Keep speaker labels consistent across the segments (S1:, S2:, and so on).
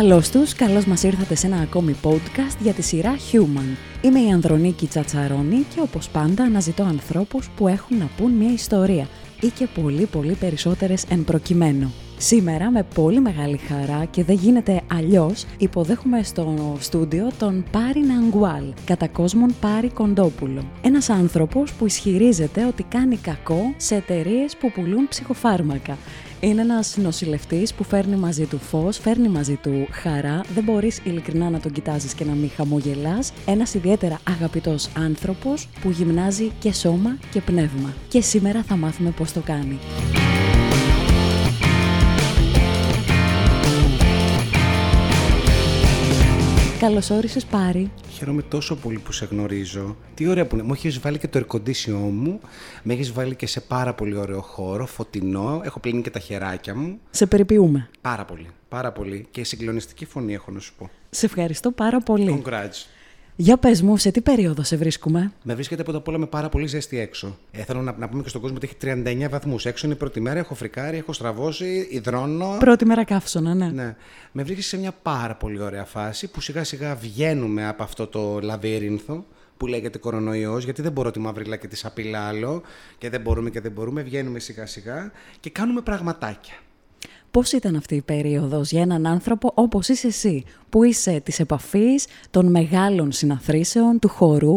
S1: Καλώς τους, καλώς μας ήρθατε σε ένα ακόμη podcast για τη σειρά Human. Είμαι η Ανδρονίκη Τσατσαρώνη και όπως πάντα αναζητώ ανθρώπους που έχουν να πούν μια ιστορία ή και πολύ περισσότερες εν προκειμένου. Σήμερα με πολύ μεγάλη χαρά και δεν γίνεται αλλιώς υποδέχομαι στο στούντιο τον Πάρη Ναγκουάλ, κατά κόσμον Πάρη Κοντόπουλο. Ένας άνθρωπος που ισχυρίζεται ότι κάνει κακό σε εταιρείες που πουλούν ψυχοφάρμακα. Είναι ένας νοσηλευτής που φέρνει μαζί του φως, φέρνει μαζί του χαρά, δεν μπορείς ειλικρινά να τον κοιτάζεις και να μην χαμογελάς. Ένας ιδιαίτερα αγαπητός άνθρωπος που γυμνάζει και σώμα και πνεύμα. Και σήμερα θα μάθουμε πώς το κάνει. Καλώς όρισες, Πάρη.
S2: Χαίρομαι τόσο πολύ που σε γνωρίζω. Τι ωραία που είναι. Μου έχεις βάλει και το air condition μου. Με έχεις βάλει και σε πάρα πολύ ωραίο χώρο, φωτεινό. Έχω πλύνει και τα χεράκια μου.
S1: Σε περιποιούμε.
S2: Πάρα πολύ. Πάρα πολύ. Και συγκλονιστική φωνή έχω να σου πω.
S1: Σε ευχαριστώ πάρα πολύ.
S2: Congrats.
S1: Για πες μου, σε τι περίοδο σε βρίσκουμε?
S2: Με βρίσκεται πρώτα απ' όλα με πάρα πολύ ζέστη έξω. Θέλω να πούμε και στον κόσμο ότι έχει 39 βαθμούς. Έξω είναι η πρώτη μέρα, έχω φρικάρει, έχω στραβώσει, υδρώνω.
S1: Πρώτη μέρα καύσωνα, ναι.
S2: Ναι. Με βρίσκει σε μια πάρα πολύ ωραία φάση που σιγά σιγά βγαίνουμε από αυτό το λαβύρινθο που λέγεται κορονοϊός, γιατί δεν μπορώ τη μαυρίλα και τη σαπίλα άλλο και δεν μπορούμε. Βγαίνουμε σιγά σιγά και κάνουμε πραγματάκια.
S1: Πώς ήταν αυτή η περίοδος για έναν άνθρωπο όπως είσαι εσύ, που είσαι της επαφής, των μεγάλων συναθρήσεων, του χορού?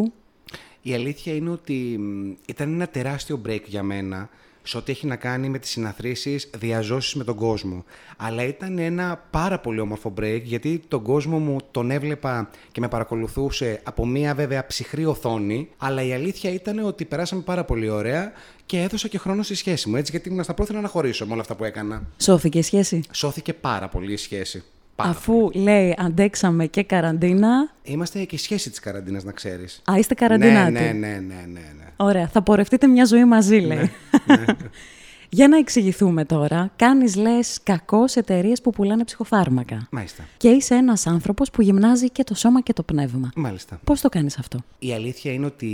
S2: Η αλήθεια είναι ότι ήταν ένα τεράστιο break για μένα σε ό,τι έχει να κάνει με τις συναθρήσεις, διαζώσεις με τον κόσμο. Αλλά ήταν ένα πάρα πολύ όμορφο break, γιατί τον κόσμο μου τον έβλεπα και με παρακολουθούσε από μία βέβαια ψυχρή οθόνη, αλλά η αλήθεια ήταν ότι περάσαμε πάρα πολύ ωραία και έδωσα και χρόνο στη σχέση μου, έτσι, γιατί ήμουν στα πρόθυρα να χωρίσω με όλα αυτά που έκανα.
S1: Σώθηκε η σχέση?
S2: Σώθηκε πάρα πολύ η σχέση.
S1: Αφού λέει αντέξαμε και καραντίνα.
S2: Είμαστε και η σχέση της καραντίνας, να ξέρεις.
S1: Α, είστε καραντινάτη.
S2: Ναι.
S1: Ωραία, θα πορευτείτε μια ζωή μαζί, λέει.
S2: Ναι.
S1: Για να εξηγηθούμε τώρα, κάνεις, λες, κακό σε εταιρείες που πουλάνε ψυχοφάρμακα.
S2: Μάλιστα.
S1: Και είσαι ένας άνθρωπος που γυμνάζει και το σώμα και το πνεύμα.
S2: Μάλιστα.
S1: Πώς το κάνεις αυτό?
S2: Η αλήθεια είναι ότι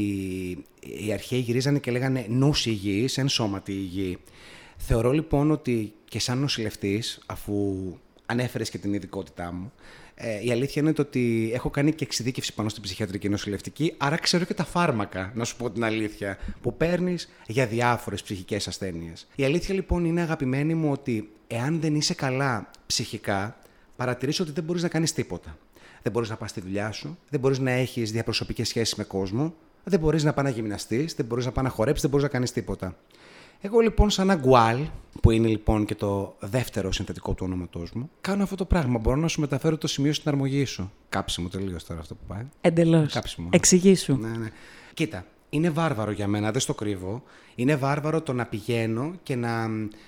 S2: οι αρχαίοι γυρίζανε και λέγανε νους υγιής, εν σώματι υγιή. Θεωρώ λοιπόν ότι και σαν νοσηλευτής, αφού ανέφερες και την ειδικότητά μου, η αλήθεια είναι ότι έχω κάνει και εξειδίκευση πάνω στην ψυχιατρική νοσηλευτική, άρα ξέρω και τα φάρμακα, να σου πω την αλήθεια, που παίρνεις για διάφορες ψυχικές ασθένειες. Η αλήθεια λοιπόν είναι, αγαπημένη μου, ότι εάν δεν είσαι καλά ψυχικά, παρατηρείς ότι δεν μπορείς να κάνεις τίποτα. Δεν μπορείς να πας στη δουλειά σου, δεν μπορείς να έχεις διαπροσωπικές σχέσεις με κόσμο, δεν μπορείς να πας να γυμναστείς, δεν μπορείς να πας να χορέψεις, δεν μπορείς να κάνεις τίποτα. Εγώ λοιπόν, σαν Ναγκουάλ, που είναι λοιπόν και το δεύτερο συνθετικό του ονόματός μου, κάνω αυτό το πράγμα. Μπορώ να σου μεταφέρω το σημείο στην αρμογή σου. Κάψιμο τελείως τώρα αυτό που πάει.
S1: Εντελώς.
S2: Κάψιμο.
S1: Εξηγήσου.
S2: Ναι. Κοίτα, είναι βάρβαρο για μένα, δεν στο κρύβω. Είναι βάρβαρο το να πηγαίνω και να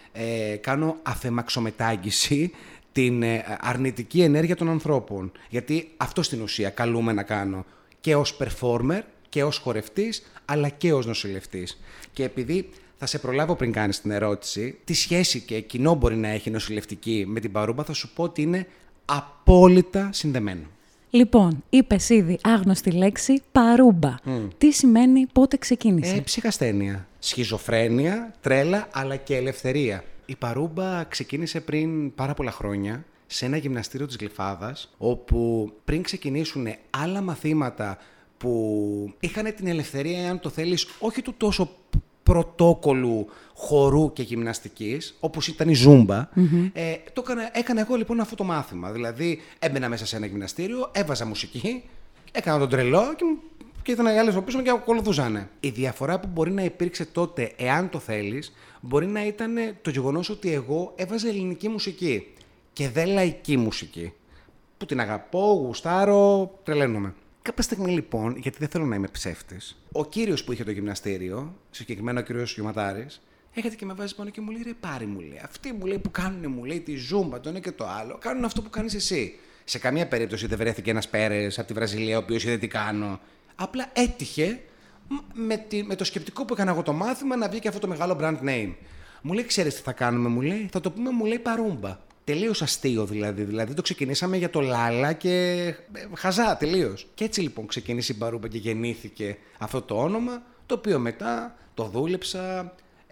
S2: κάνω αφαιμαξομετάγγιση την αρνητική ενέργεια των ανθρώπων. Γιατί αυτό στην ουσία καλούμε να κάνω και ως performer και ως χορευτής, αλλά και ως νοσηλευτής. Και επειδή θα σε προλάβω πριν κάνεις την ερώτηση, τι σχέση και κοινό μπορεί να έχει νοσηλευτική με την παρούμπα, θα σου πω ότι είναι απόλυτα συνδεμένο.
S1: Λοιπόν, είπες ήδη άγνωστη λέξη παρούμπα. Τι σημαίνει, πότε ξεκίνησε?
S2: Ψυχασθένεια, σχιζοφρένεια, τρέλα, αλλά και ελευθερία. Η παρούμπα ξεκίνησε πριν πάρα πολλά χρόνια σε ένα γυμναστήριο της Γλυφάδας, όπου πριν ξεκινήσουν άλλα μαθήματα που είχαν την ελευθερία, αν το θέλεις, όχι του τόσο πρωτόκολλου χορού και γυμναστικής, όπως ήταν η Ζούμπα, έκανα εγώ λοιπόν αυτό το μάθημα. Δηλαδή, έμπαινα μέσα σε ένα γυμναστήριο, έβαζα μουσική, έκανα τον τρελό και ήταν οι άλλες από πίσω μου και ακολουθούσαν. Η διαφορά που μπορεί να υπήρξε τότε, εάν το θέλεις, μπορεί να ήταν το γεγονός ότι εγώ έβαζα ελληνική μουσική και δεν λαϊκή μουσική. Που την αγαπώ, γουστάρω, τρελαίνομαι. Κάποια στιγμή λοιπόν, γιατί δεν θέλω να είμαι ψεύτης, ο κύριος που είχε το γυμναστήριο, συγκεκριμένα ο κύριος Γιωματάρης, έρχεται και με βάζει πάνω και μου λέει: ρε Πάρη, μου λέει, αυτοί μου λέει που κάνουν, μου λέει, τη Ζούμπα, το ένα και το άλλο, κάνουν αυτό που κάνεις εσύ. Σε καμία περίπτωση δεν βρέθηκε ένας Πέρες από τη Βραζιλία, ο οποίος είδε τι κάνω. Απλά έτυχε με το σκεπτικό που έκανα εγώ το μάθημα να βγει και αυτό το μεγάλο brand name. Μου λέει: ξέρεις τι θα κάνουμε, μου λέει, θα το πούμε, μου λέει, παρούμπα. Τελείως αστείο δηλαδή. Δηλαδή το ξεκινήσαμε για το λάλα και χαζά τελείως. Και έτσι λοιπόν ξεκίνησε η παρούμπα και γεννήθηκε αυτό το όνομα, το οποίο μετά το δούλεψα,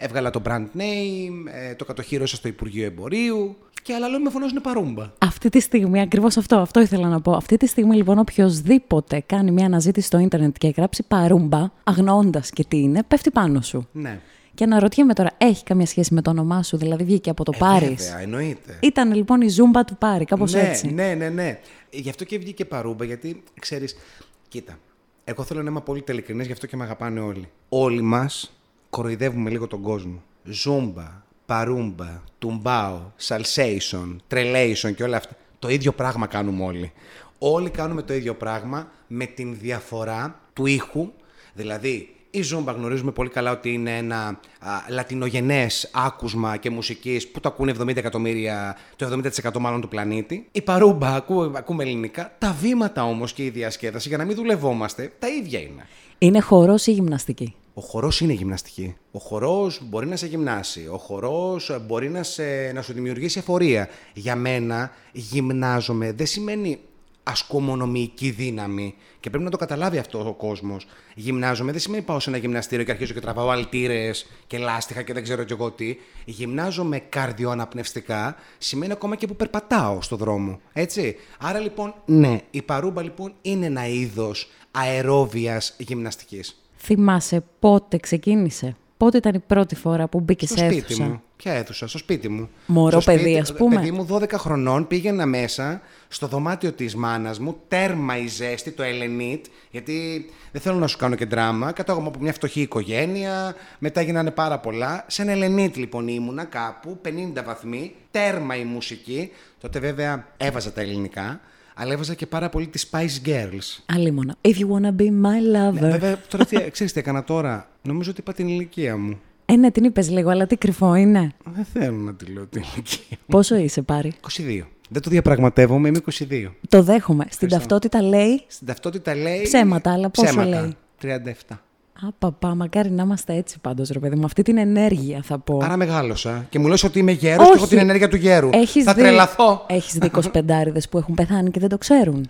S2: έβγαλα το brand name, το κατοχύρωσα στο Υπουργείο Εμπορίου και αλλά λέω με φωνάζουν παρούμπα.
S1: Αυτή τη στιγμή, ακριβώς αυτό ήθελα να πω. Αυτή τη στιγμή λοιπόν οποιοσδήποτε κάνει μια αναζήτηση στο ίντερνετ και γράψει παρούμπα, αγνοώντας και τι είναι, πέφτει πάνω σου.
S2: Ναι.
S1: Και αναρωτιέμαι τώρα, έχει καμία σχέση με το όνομά σου, δηλαδή βγήκε από το Πάρις?
S2: Βέβαια, εννοείται.
S1: Ήταν λοιπόν η Ζούμπα του Πάρη, κάπως
S2: Ναι,
S1: έτσι.
S2: ναι. Γι' αυτό και βγήκε παρούμπα, γιατί ξέρεις, κοίτα, εγώ θέλω να είμαι απόλυτα ειλικρινής, γι' αυτό και με αγαπάνε όλοι. Όλοι μας κοροϊδεύουμε λίγο τον κόσμο. Ζούμπα, παρούμπα, τουμπάο, σαλσέισον, τρελέισον και όλα αυτά. Το ίδιο πράγμα κάνουμε όλοι. Όλοι κάνουμε το ίδιο πράγμα με την διαφορά του ήχου, δηλαδή. Η Ζούμπα γνωρίζουμε πολύ καλά ότι είναι ένα λατινογενές άκουσμα και μουσικής που το ακούνε 70 εκατομμύρια, το 70% μάλλον του πλανήτη. Η παρούμπα ακούμε ελληνικά. Τα βήματα όμως και η διασκέδαση, για να μην δουλευόμαστε, τα ίδια είναι.
S1: Είναι χορός ή γυμναστική?
S2: Ο χορός είναι γυμναστική. Ο χορός μπορεί να σε γυμνάσει. Ο χορός μπορεί να σου δημιουργήσει εφορία. Για μένα, γυμνάζομαι δεν σημαίνει ασκώ μόνο μυϊκή δύναμη και πρέπει να το καταλάβει αυτό ο κόσμος. Γυμνάζομαι δεν σημαίνει πάω σε ένα γυμναστήριο και αρχίζω και τραβάω αλτήρες και λάστιχα και δεν ξέρω κι εγώ τι. Γυμνάζομαι καρδιοαναπνευστικά, σημαίνει ακόμα και που περπατάω στο δρόμο. Έτσι. Άρα λοιπόν, ναι, η παρούμπα λοιπόν είναι ένα είδος αερόβιας γυμναστικής.
S1: Θυμάσαι πότε ξεκίνησε? Πότε ήταν η πρώτη φορά που μπήκε σε αίθουσα?
S2: Σπίτι μου. Ποια αίθουσα? Στο σπίτι μου.
S1: Μωρό παιδί, ας πούμε.
S2: Παιδί μου 12 χρονών πήγαινα μέσα στο δωμάτιο της μάνας μου, τέρμα η ζέστη, το Ελενίτ, γιατί δεν θέλω να σου κάνω και δράμα. Κατάγομαι από μια φτωχή οικογένεια, μετά γίνανε πάρα πολλά. Σε ένα Ελενίτ λοιπόν ήμουνα κάπου, 50 βαθμοί, τέρμα η μουσική. Τότε βέβαια έβαζα τα ελληνικά, αλλά έβαζα και πάρα πολύ τις Spice Girls.
S1: Αλίμονα. If you wanna be my lover.
S2: Ναι, βέβαια, τώρα ξέρεις τι έκανα τώρα? Νομίζω ότι είπα την ηλικία μου.
S1: Ναι, την είπες λίγο, αλλά τι κρυφό είναι.
S2: Δεν θέλω να τη λέω την ηλικία.
S1: Πόσο είσαι, Πάρη?
S2: 22. Δεν το διαπραγματεύομαι, είμαι 22.
S1: Το δέχομαι. Στην ταυτότητα λέει.
S2: Στην ταυτότητα λέει.
S1: Ψέματα, αλλά πόσο λέει?
S2: 37.
S1: Παπά, μακάρι να είμαστε έτσι πάντως, ρε παιδί μου. Αυτή την ενέργεια θα πω.
S2: Άρα μεγάλωσα. Και μου λες ότι είμαι γέρος και έχω την ενέργεια του γέρου. Θα τρελαθώ.
S1: Έχεις δει 25άριδες που έχουν πεθάνει και δεν το ξέρουν.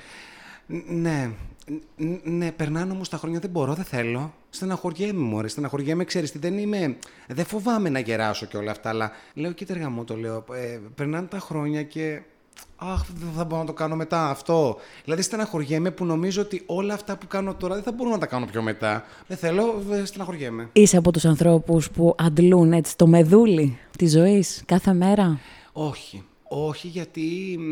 S2: Ναι, περνάνε όμως τα χρόνια, δεν μπορώ, δεν θέλω. Στεναχωριέμαι, μωρέ, στεναχωριέμαι, ξέρεις τι, δεν φοβάμαι να γεράσω και όλα αυτά, αλλά λέω, κοίτα ρε γαμώτο, λέω, περνάνε τα χρόνια και δεν θα μπορώ να το κάνω μετά αυτό. Δηλαδή στεναχωριέμαι που νομίζω ότι όλα αυτά που κάνω τώρα δεν θα μπορώ να τα κάνω πιο μετά. Δεν θέλω, στεναχωριέμαι.
S1: Είσαι από τους ανθρώπους που αντλούν έτσι το μεδούλι της ζωής κάθε μέρα?
S2: Όχι, γιατί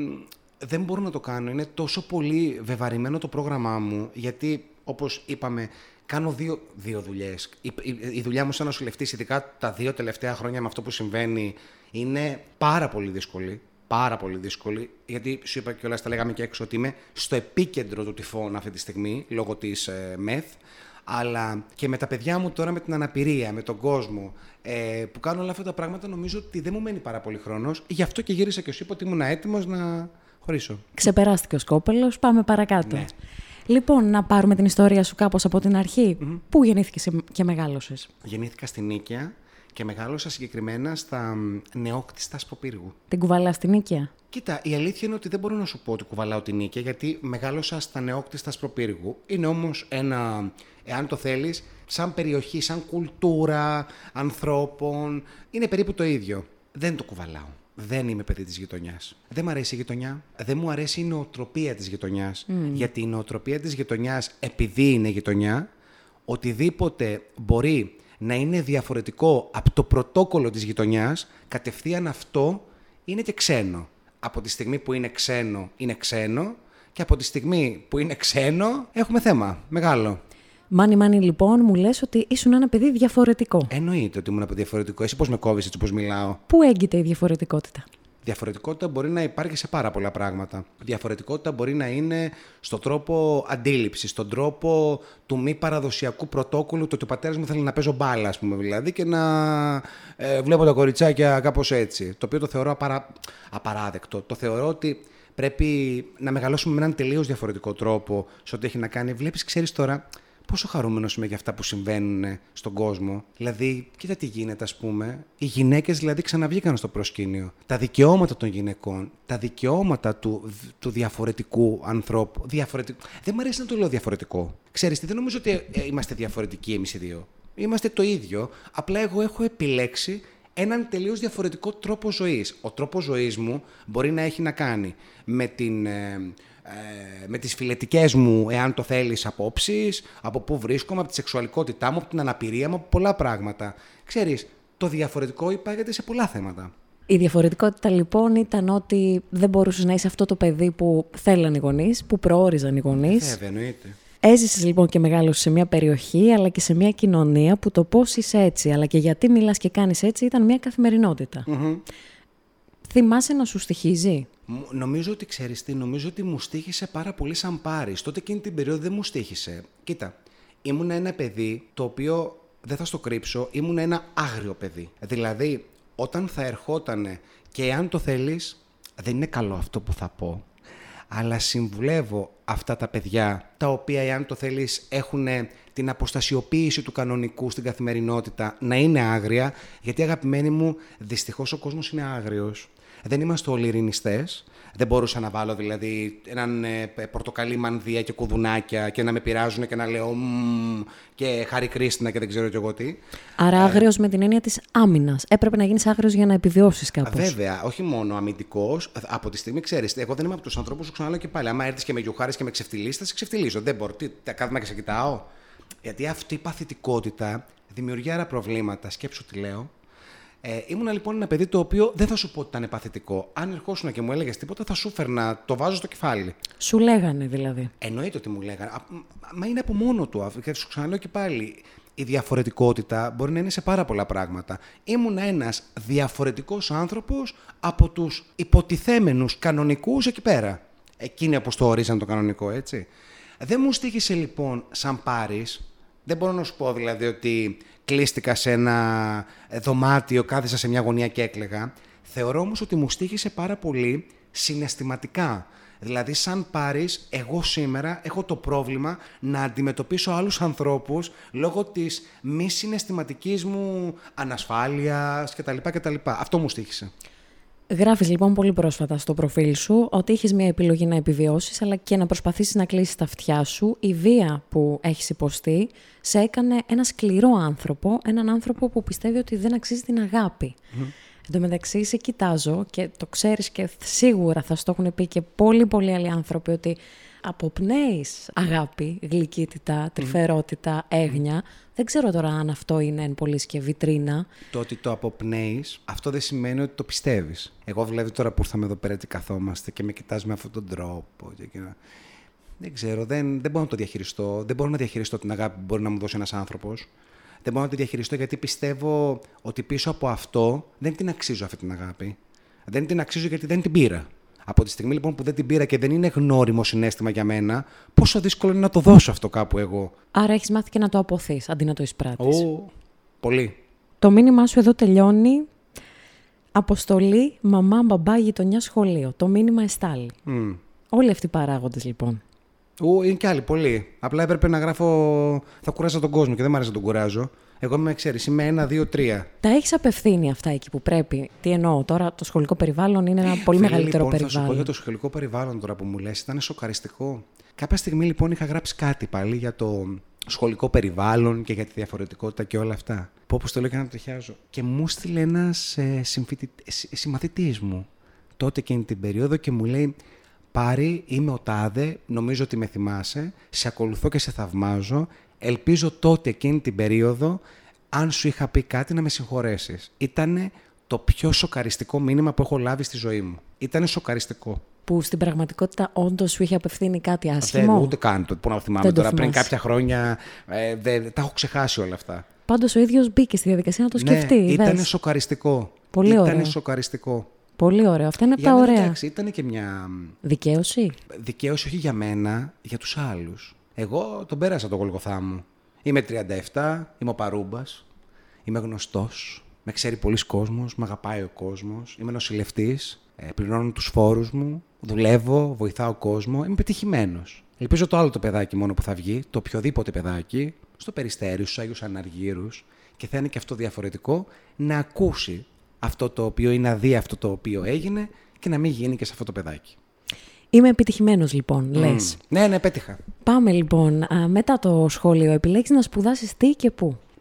S2: δεν μπορώ να το κάνω. Είναι τόσο πολύ βεβαρημένο το πρόγραμμά μου, γιατί όπως είπαμε, κάνω δύο δουλειές. Η δουλειά μου σαν νοσηλευτής, ειδικά τα 2 τελευταία χρόνια με αυτό που συμβαίνει, είναι πάρα πολύ δύσκολη. Πάρα πολύ δύσκολη, γιατί σου είπα και όλα, τα λέγαμε και έξω, ότι είμαι στο επίκεντρο του τυφώνα αυτή τη στιγμή, λόγω της ΜΕΘ, αλλά και με τα παιδιά μου τώρα, με την αναπηρία, με τον κόσμο, που κάνω όλα αυτά τα πράγματα, νομίζω ότι δεν μου μένει πάρα πολύ χρόνος, γι' αυτό και γύρισα και σου είπα ότι ήμουν έτοιμος να χωρίσω.
S1: Ξεπεράστηκε ο σκόπελος, πάμε παρακάτω. Ναι. Λοιπόν, να πάρουμε την ιστορία σου κάπως από την αρχή. Πού γεννήθηκες και μεγάλωσες?
S2: Γεννήθηκα στην Νίκαια και μεγάλωσα συγκεκριμένα στα Νεόκτιστα Σποπύργου.
S1: Την κουβαλάς στην Νίκαια?
S2: Κοίτα, η αλήθεια είναι ότι δεν μπορώ να σου πω ότι κουβαλάω την Νίκαια, γιατί μεγάλωσα στα Νεόκτιστα Σποπύργου. Είναι όμως ένα, εάν το θέλεις, σαν περιοχή, σαν κουλτούρα ανθρώπων, είναι περίπου το ίδιο. Δεν το κουβαλάω. Δεν είμαι παιδί της γειτονιάς. Δεν μου αρέσει η γειτονιά. Δεν μου αρέσει η νοοτροπία της γειτονιάς. Γιατί η νοοτροπία της γειτονιάς, επειδή είναι γειτονιά, οτιδήποτε μπορεί να είναι διαφορετικό από το πρωτόκολλο της γειτονιάς, κατευθείαν αυτό είναι και ξένο. Από τη στιγμή που είναι ξένο και από τη στιγμή που είναι ξένο έχουμε θέμα μεγάλο.
S1: Μάνι, λοιπόν, μου λες ότι ήσουν ένα παιδί διαφορετικό.
S2: Εννοείται ότι ήμουν διαφορετικό. Εσύ πώς με κόβεις έτσι όπως μιλάω?
S1: Πού έγκυται η διαφορετικότητα?
S2: Διαφορετικότητα μπορεί να υπάρχει σε πάρα πολλά πράγματα. Διαφορετικότητα μπορεί να είναι στον τρόπο αντίληψης, στον τρόπο του μη παραδοσιακού πρωτόκολλου, το ότι ο πατέρας μου θέλει να παίζω μπάλα, ας πούμε, δηλαδή, και να βλέπω τα κοριτσάκια κάπως έτσι. Το οποίο το θεωρώ απαράδεκτο. Το θεωρώ ότι πρέπει να μεγαλώσουμε με έναν τελείως διαφορετικό τρόπο σε ό,τι έχει να κάνει. Βλέπεις, ξέρεις τώρα, πόσο χαρούμενος είμαι για αυτά που συμβαίνουν στον κόσμο. Δηλαδή, κοίτα τι γίνεται, ας πούμε. Οι γυναίκες δηλαδή ξαναβγήκαν στο προσκήνιο. Τα δικαιώματα των γυναικών, τα δικαιώματα του διαφορετικού ανθρώπου. Δεν μου αρέσει να το λέω διαφορετικό. Ξέρεις τι, δεν νομίζω ότι είμαστε διαφορετικοί εμείς οι δύο. Είμαστε το ίδιο. Απλά εγώ έχω επιλέξει έναν τελείως διαφορετικό τρόπο ζωής. Ο τρόπος ζωής μου μπορεί να έχει να κάνει με τις φιλετικές μου, εάν το θέλεις, απόψεις, από πού βρίσκομαι, από τη σεξουαλικότητά μου, από την αναπηρία μου, από πολλά πράγματα. Ξέρεις, το διαφορετικό υπάγεται σε πολλά θέματα.
S1: Η διαφορετικότητα λοιπόν ήταν ότι δεν μπορούσες να είσαι αυτό το παιδί που θέλαν οι γονείς, που προόριζαν οι γονείς.
S2: Βέβαια, εννοείται.
S1: Έζησες λοιπόν και μεγάλωσες σε μια περιοχή, αλλά και σε μια κοινωνία που το πώς είσαι έτσι, αλλά και γιατί μιλάς και κάνεις έτσι, ήταν μια καθημερινότητα.
S2: Mm-hmm.
S1: Θυμάσαι να σου στοιχίζει?
S2: Νομίζω ότι ξέρεις τι, νομίζω ότι μου στοίχησε πάρα πολύ σαν Πάρης. Τότε εκείνη την περίοδο δεν μου στοίχησε. Κοίτα, ήμουν ένα παιδί το οποίο, δεν θα στο κρύψω, ήμουν ένα άγριο παιδί. Δηλαδή, όταν θα ερχότανε και εάν το θέλεις, δεν είναι καλό αυτό που θα πω, αλλά συμβουλεύω αυτά τα παιδιά, τα οποία εάν το θέλεις έχουν την αποστασιοποίηση του κανονικού στην καθημερινότητα, να είναι άγρια, γιατί αγαπημένοι μου, δυστυχώς ο κόσμος είναι άγριος. Δεν είμαστε όλοι ειρηνιστές. Δεν μπορούσα να βάλω δηλαδή έναν πορτοκαλί μανδύα και κουδουνάκια και να με πειράζουν και να λέω και Χάρη Κρίστινα και δεν ξέρω κι εγώ τι.
S1: Άρα άγριος με την έννοια της άμυνας. Έπρεπε να γίνεις άγριος για να επιβιώσεις κάπως.
S2: Βέβαια, όχι μόνο αμυντικός. Από τη στιγμή, ξέρεις, εγώ δεν είμαι από τους ανθρώπους που ξαναλέω και πάλι. Άμα έρθεις και με γιουχάρεις και με ξεφτυλίσεις, θα σε ξεφτυλίζω. Δεν μπορώ. Κάθομαι και σε κοιτάω. Γιατί αυτή η παθητικότητα δημιουργεί άρα προβλήματα. Σκέψου τι λέω. Ήμουνα λοιπόν ένα παιδί το οποίο δεν θα σου πω ότι ήταν παθητικό. Αν ερχόσουν και μου έλεγες τίποτα, θα σου φέρνα, το βάζω στο κεφάλι.
S1: Σου λέγανε δηλαδή?
S2: Εννοείται ότι μου λέγανε. Μα είναι από μόνο του. Και σου ξαναλέω και πάλι. Η διαφορετικότητα μπορεί να είναι σε πάρα πολλά πράγματα. Ήμουν ένας διαφορετικός άνθρωπος από τους υποτιθέμενους κανονικούς εκεί πέρα. Εκείνοι όπως το ορίζαν το κανονικό, έτσι. Δεν μου στοίχησε λοιπόν σαν Πάρης. Δεν μπορώ να σου πω δηλαδή ότι κλείστηκα σε ένα δωμάτιο, κάθισα σε μια γωνία και έκλαιγα. Θεωρώ όμως ότι μου στοίχησε πάρα πολύ συναισθηματικά. Δηλαδή, σαν Πάρης, εγώ σήμερα έχω το πρόβλημα να αντιμετωπίσω άλλους ανθρώπους λόγω της μη συναισθηματικής μου ανασφάλειας κτλ. Αυτό μου στοίχησε.
S1: Γράφεις λοιπόν πολύ πρόσφατα στο προφίλ σου ότι είχες μια επιλογή να επιβιώσεις, αλλά και να προσπαθήσεις να κλείσεις τα αυτιά σου. Η βία που έχεις υποστεί σε έκανε ένα σκληρό άνθρωπο, έναν άνθρωπο που πιστεύει ότι δεν αξίζει την αγάπη. Εν τω μεταξύ, σε κοιτάζω και το ξέρεις και σίγουρα θα στο έχουν πει και πολλοί άλλοι άνθρωποι ότι αποπνέεις αγάπη, γλυκύτητα, τρυφερότητα, έγνοια. Δεν ξέρω τώρα αν αυτό είναι εν πωλής και βιτρίνα. Το
S2: ότι το αποπνέεις, αυτό δεν σημαίνει ότι το πιστεύεις. Εγώ δηλαδή τώρα που ήρθαμε εδώ πέρα και καθόμαστε και με κοιτάς με αυτόν τον τρόπο. Δεν ξέρω, δεν μπορώ να το διαχειριστώ. Δεν μπορώ να διαχειριστώ την αγάπη που μπορεί να μου δώσει ένας άνθρωπος. Δεν μπορώ να τη διαχειριστώ γιατί πιστεύω ότι πίσω από αυτό δεν την αξίζω αυτή την αγάπη. Δεν την αξίζω γιατί δεν την πήρα. Από τη στιγμή λοιπόν που δεν την πήρα και δεν είναι γνώριμο συναίσθημα για μένα, πόσο δύσκολο είναι να το δώσω αυτό κάπου εγώ.
S1: Άρα έχεις μάθει και να το αποθείς αντί να το εισπράττεις.
S2: Πολύ.
S1: Το μήνυμά σου εδώ τελειώνει. Αποστολή, μαμά, μπαμπά, γειτονιά, σχολείο. Το μήνυμα εστάλει. Όλοι αυτοί οι παράγοντες λοιπόν.
S2: Είναι κι άλλοι, πολλοί. Απλά έπρεπε να γράφω. Θα κουράζα τον κόσμο και δεν μ' άρεσε να τον κουράζω. Εγώ είμαι, ξέρεις, είμαι 1, 2, 3.
S1: Τα έχεις απευθύνει αυτά εκεί που πρέπει? Τι εννοώ τώρα, το σχολικό περιβάλλον είναι ένα πολύ μεγαλύτερο περιβάλλον.
S2: Θα σου πω για το σχολικό περιβάλλον τώρα που μου λες, ήταν σοκαριστικό. Κάποια στιγμή λοιπόν είχα γράψει κάτι πάλι για το σχολικό περιβάλλον και για τη διαφορετικότητα και όλα αυτά. Που όπως το λέω και να το ταιριάζω. Και μου στείλε ένας συμμαθητής μου τότε εκείνη την περίοδο και μου λέει: Πάρη, είμαι ο Τάδε, νομίζω ότι με θυμάσαι, σε ακολουθώ και σε θαυμάζω. Ελπίζω τότε εκείνη την περίοδο, αν σου είχα πει κάτι, να με συγχωρέσεις. Ήτανε το πιο σοκαριστικό μήνυμα που έχω λάβει στη ζωή μου. Ήτανε σοκαριστικό.
S1: Που στην πραγματικότητα όντως σου είχε απευθύνει κάτι άσχημο?
S2: Ούτε καν το. Πού να θυμάμαι τώρα, πριν κάποια χρόνια, τα έχω ξεχάσει όλα αυτά.
S1: Πάντως ο ίδιος μπήκε στη διαδικασία να το σκεφτεί.
S2: Ναι, ήτανε σοκαριστικό.
S1: Πολύ ωραίο.
S2: Ήτανε σοκαριστικό.
S1: Πολύ ωραίο. Αυτά είναι από τα ωραία.
S2: Εντάξει, ήταν και μια.
S1: Δικαίωση.
S2: Δικαίωση όχι για μένα, για τους άλλους. Εγώ τον πέρασα το Γολγοθά μου. Είμαι 37, είμαι ο Παρούμπας, είμαι γνωστός, με ξέρει πολλοί κόσμος, με αγαπάει ο κόσμος, είμαι νοσηλευτής, πληρώνω τους φόρους μου, δουλεύω, βοηθάω κόσμο, είμαι πετυχημένος. Ελπίζω το άλλο το παιδάκι μόνο που θα βγει, το οποιοδήποτε παιδάκι, στο Περιστέρι, στους Άγιους Αναργύρους, και θα είναι και αυτό διαφορετικό, να ακούσει αυτό το οποίο ή να δει αυτό το οποίο έγινε και να μην γίνει και σε αυτό το παιδάκι.
S1: Είμαι επιτυχημένος λοιπόν, λες.
S2: Ναι, πέτυχα.
S1: Πάμε λοιπόν. Μετά το σχολείο επιλέξεις να σπουδάσεις τι και πού?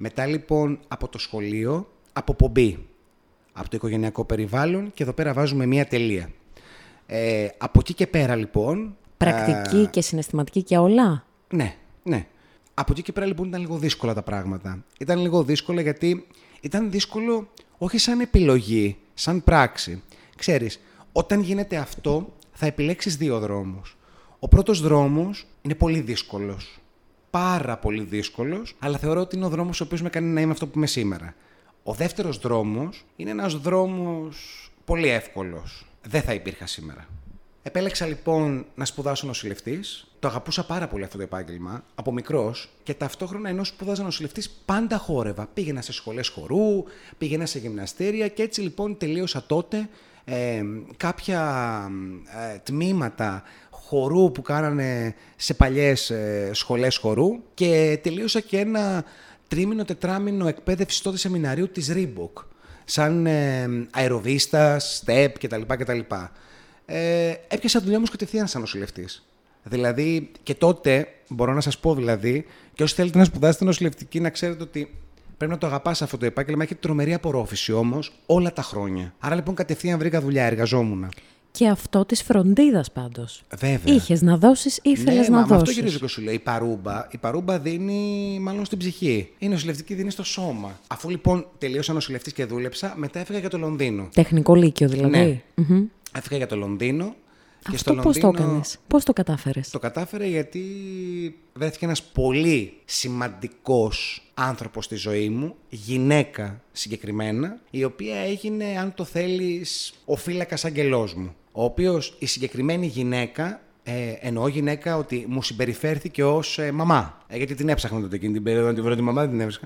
S2: Μετά λοιπόν από το σχολείο, αποπομπή από το οικογενειακό περιβάλλον και εδώ πέρα βάζουμε μία τελεία. Από εκεί και πέρα λοιπόν...
S1: Πρακτική και συναισθηματική και όλα.
S2: Ναι, ναι. Από εκεί και πέρα λοιπόν ήταν λίγο δύσκολα τα πράγματα. Ήταν λίγο δύσκολα γιατί ήταν δύσκολο όχι σαν επιλογή, σαν πράξη. Ξέρεις, όταν γίνεται αυτό θα επιλέξεις 2 δρόμους. Ο πρώτος δρόμος είναι πολύ δύσκολος. Πάρα πολύ δύσκολος, αλλά θεωρώ ότι είναι ο δρόμος ο οποίος με κάνει να είμαι αυτό που είμαι σήμερα. Ο δεύτερος δρόμος είναι ένας δρόμος πολύ εύκολος. Δεν θα υπήρχα σήμερα. Επέλεξα λοιπόν να σπουδάσω νοσηλευτής. Το αγαπούσα πάρα πολύ αυτό το επάγγελμα από μικρός και ταυτόχρονα ενώ σπούδαζα νοσηλευτής πάντα χόρευα. Πήγαινα σε σχολές χορού, πήγαινα σε γυμναστήρια και έτσι λοιπόν τελείωσα τότε κάποια τμήματα χορού που κάνανε σε παλιές σχολές χορού και τελείωσα και ένα 3-4 εκπαίδευση τότε σεμιναρίου της Reebok σαν αεροβίστας, step κτλ. Έπιασα δουλειά όμως κατευθείαν σαν νοσηλευτής. Δηλαδή και τότε μπορώ να σας πω δηλαδή και όσοι θέλετε να σπουδάσετε νοσηλευτική να ξέρετε ότι πρέπει να το αγαπάς αυτό το επάγγελμα, έχει τρομερή απορρόφηση όμως όλα τα χρόνια. Άρα λοιπόν κατευθείαν βρήκα δουλειά, εργαζόμουν. Και
S1: αυτό της φροντίδας πάντως.
S2: Βέβαια.
S1: Είχες να δώσεις ή ήθελες να δώσεις.
S2: Αυτό γυρίζω και σου λέω. Η παρούμπα δίνει μάλλον στην ψυχή. Η νοσηλευτική δίνει στο σώμα. Αφού λοιπόν τελείωσα νοσηλευτής και δούλεψα, μετά έφυγα για το Λονδίνο.
S1: Τεχνικό λύκειο δηλαδή.
S2: Ναι. Έφυγα για το Λονδίνο.
S1: Και αυτό πώς το έκανες, πώς το κατάφερες?
S2: Το κατάφερα γιατί βρέθηκε ένας πολύ σημαντικός άνθρωπος στη ζωή μου, γυναίκα συγκεκριμένα, η οποία έγινε, αν το θέλεις, ο φύλακας αγγελός μου. Ο οποίος η συγκεκριμένη γυναίκα, εννοώ γυναίκα ότι μου συμπεριφέρθηκε ως μαμά. Γιατί την έψαχνα τότε εκείνη την περίοδο, να την βρω τη μαμά, δεν την έβρισκα.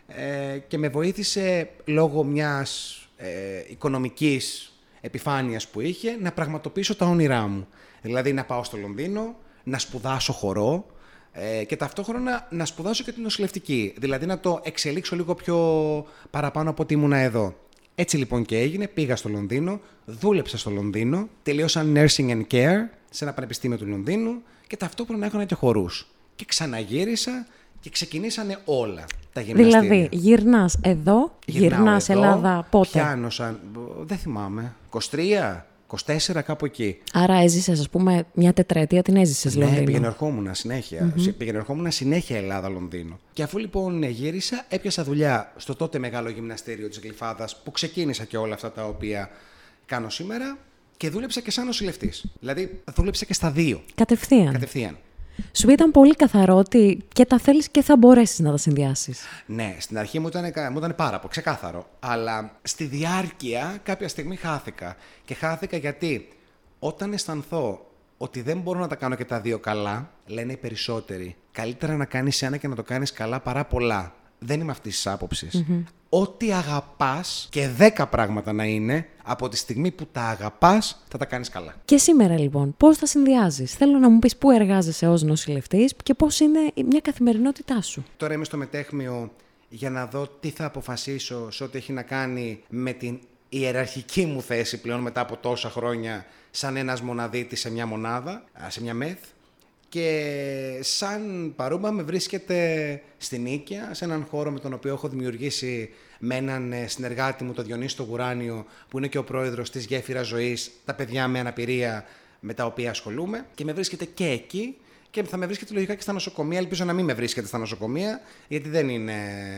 S2: Και με βοήθησε λόγω μιας οικονομικής επιφάνειας που είχε να πραγματοποιήσω τα όνειρά μου. Δηλαδή να πάω στο Λονδίνο, να σπουδάσω χορό και ταυτόχρονα να σπουδάσω και την νοσηλευτική. Δηλαδή να το εξελίξω λίγο πιο παραπάνω από ό,τι ήμουνα εδώ. Έτσι λοιπόν και έγινε, πήγα στο Λονδίνο, δούλεψα στο Λονδίνο, τελείωσα Nursing and Care σε ένα πανεπιστήμιο του Λονδίνου και ταυτόχρονα έκανα και χορούς. Και ξαναγύρισα και ξεκινήσανε όλα τα γυμναστήρια.
S1: Δηλαδή, γυρνάς εδώ, γυρνάς Ελλάδα, πότε?
S2: Πιάνω σαν, δεν θυμάμαι, 23, 24 κάπου εκεί.
S1: Άρα έζησες, ας πούμε, μια τετραετία την έζησες Λονδίνο.
S2: Ναι, πήγαινε-ερχόμουν συνέχεια. Πήγαινε-ερχόμουν συνέχεια Ελλάδα-Λονδίνο. Και αφού λοιπόν γύρισα, έπιασα δουλειά στο τότε μεγάλο γυμναστήριο της Γλυφάδας που ξεκίνησα και όλα αυτά τα οποία κάνω σήμερα και δούλεψα και σαν νοσηλευτής. Δηλαδή, δούλεψα και στα 2. Κατευθείαν.
S1: Σου ήταν πολύ καθαρό ότι και τα θέλεις και θα μπορέσεις να τα συνδυάσεις.
S2: Ναι, στην αρχή μου ήταν πάρα πολύ ξεκάθαρο. Αλλά στη διάρκεια κάποια στιγμή χάθηκα. Και χάθηκα γιατί όταν αισθανθώ ότι δεν μπορώ να τα κάνω και τα 2 καλά, λένε οι περισσότεροι, καλύτερα να κάνεις ένα και να το κάνεις καλά παρά πολλά. Δεν είμαι αυτής της άποψης. Ό,τι αγαπάς και 10 πράγματα να είναι, από τη στιγμή που τα αγαπάς, θα τα κάνεις καλά.
S1: Και σήμερα λοιπόν, πώς τα συνδυάζεις? Θέλω να μου πεις πού εργάζεσαι ως νοσηλευτής και πώς είναι μια καθημερινότητά σου.
S2: Τώρα είμαι στο μετέχμιο για να δω τι θα αποφασίσω σε ό,τι έχει να κάνει με την ιεραρχική μου θέση πλέον μετά από τόσα χρόνια σαν ένας μοναδίτης σε μια μονάδα, σε μια ΜΕΘ. Και σαν παρούμπα με βρίσκεται στην Νίκαια, σε έναν χώρο με τον οποίο έχω δημιουργήσει με έναν συνεργάτη μου, τον Διονύση το Γουράνιο, που είναι και ο πρόεδρος της Γέφυρας Ζωής, τα παιδιά με αναπηρία με τα οποία ασχολούμαι. Και με βρίσκεται και εκεί και θα με βρίσκεται λογικά και στα νοσοκομεία. Ελπίζω να μην με βρίσκεται στα νοσοκομεία, γιατί δεν είναι...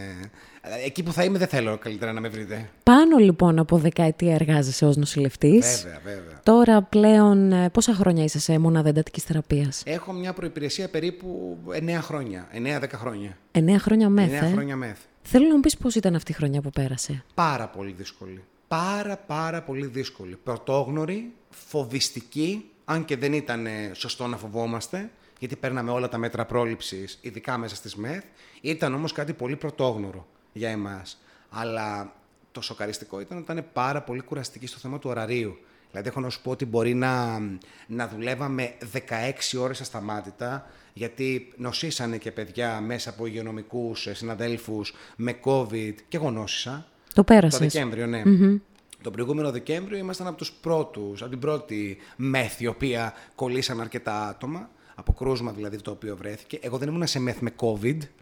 S2: Εκεί που θα είμαι δεν θέλω καλύτερα να με βρείτε.
S1: Πάνω λοιπόν από δεκαετία εργάζεσαι ως νοσηλευτής.
S2: Βέβαια.
S1: Τώρα πλέον πόσα χρόνια είσαι σε μονάδα εντατικής θεραπείας?
S2: Έχω μια προϋπηρεσία περίπου 9 χρόνια, 9-10 χρόνια.
S1: 9 χρόνια ΜΕΘ.
S2: 9 χρόνια ΜΕΘ.
S1: Θέλω να μου πεις πώς ήταν αυτή η χρονιά που πέρασε.
S2: Πάρα πολύ δύσκολη. Πάρα πολύ δύσκολη. Πρωτόγνωρη, φοβιστική, αν και δεν ήταν σωστό να φοβόμαστε, γιατί παίρναμε όλα τα μέτρα πρόληψης, ειδικά μέσα στις ΜΕΘ. Ήταν όμως κάτι πολύ πρωτόγνωρο για εμάς. Αλλά το σοκαριστικό ήταν ότι ήταν πάρα πολύ κουραστική στο θέμα του ωραρίου. Δηλαδή, έχω να σου πω ότι μπορεί να δουλεύαμε 16 ώρες ασταμάτητα, γιατί νοσήσανε και παιδιά μέσα από υγειονομικούς συναδέλφους με COVID και εγώ νόσησα.
S1: Το πέρασες.
S2: Το Δεκέμβριο, ναι. Το προηγούμενο Δεκέμβριο ήμασταν από τους πρώτους, από την πρώτη ΜΕΘ, η οποία κολλήσαν αρκετά άτομα, από κρούσμα δηλαδή το οποίο βρέθηκε. Εγώ δεν ήμουν σε ΜΕΘ με COVID,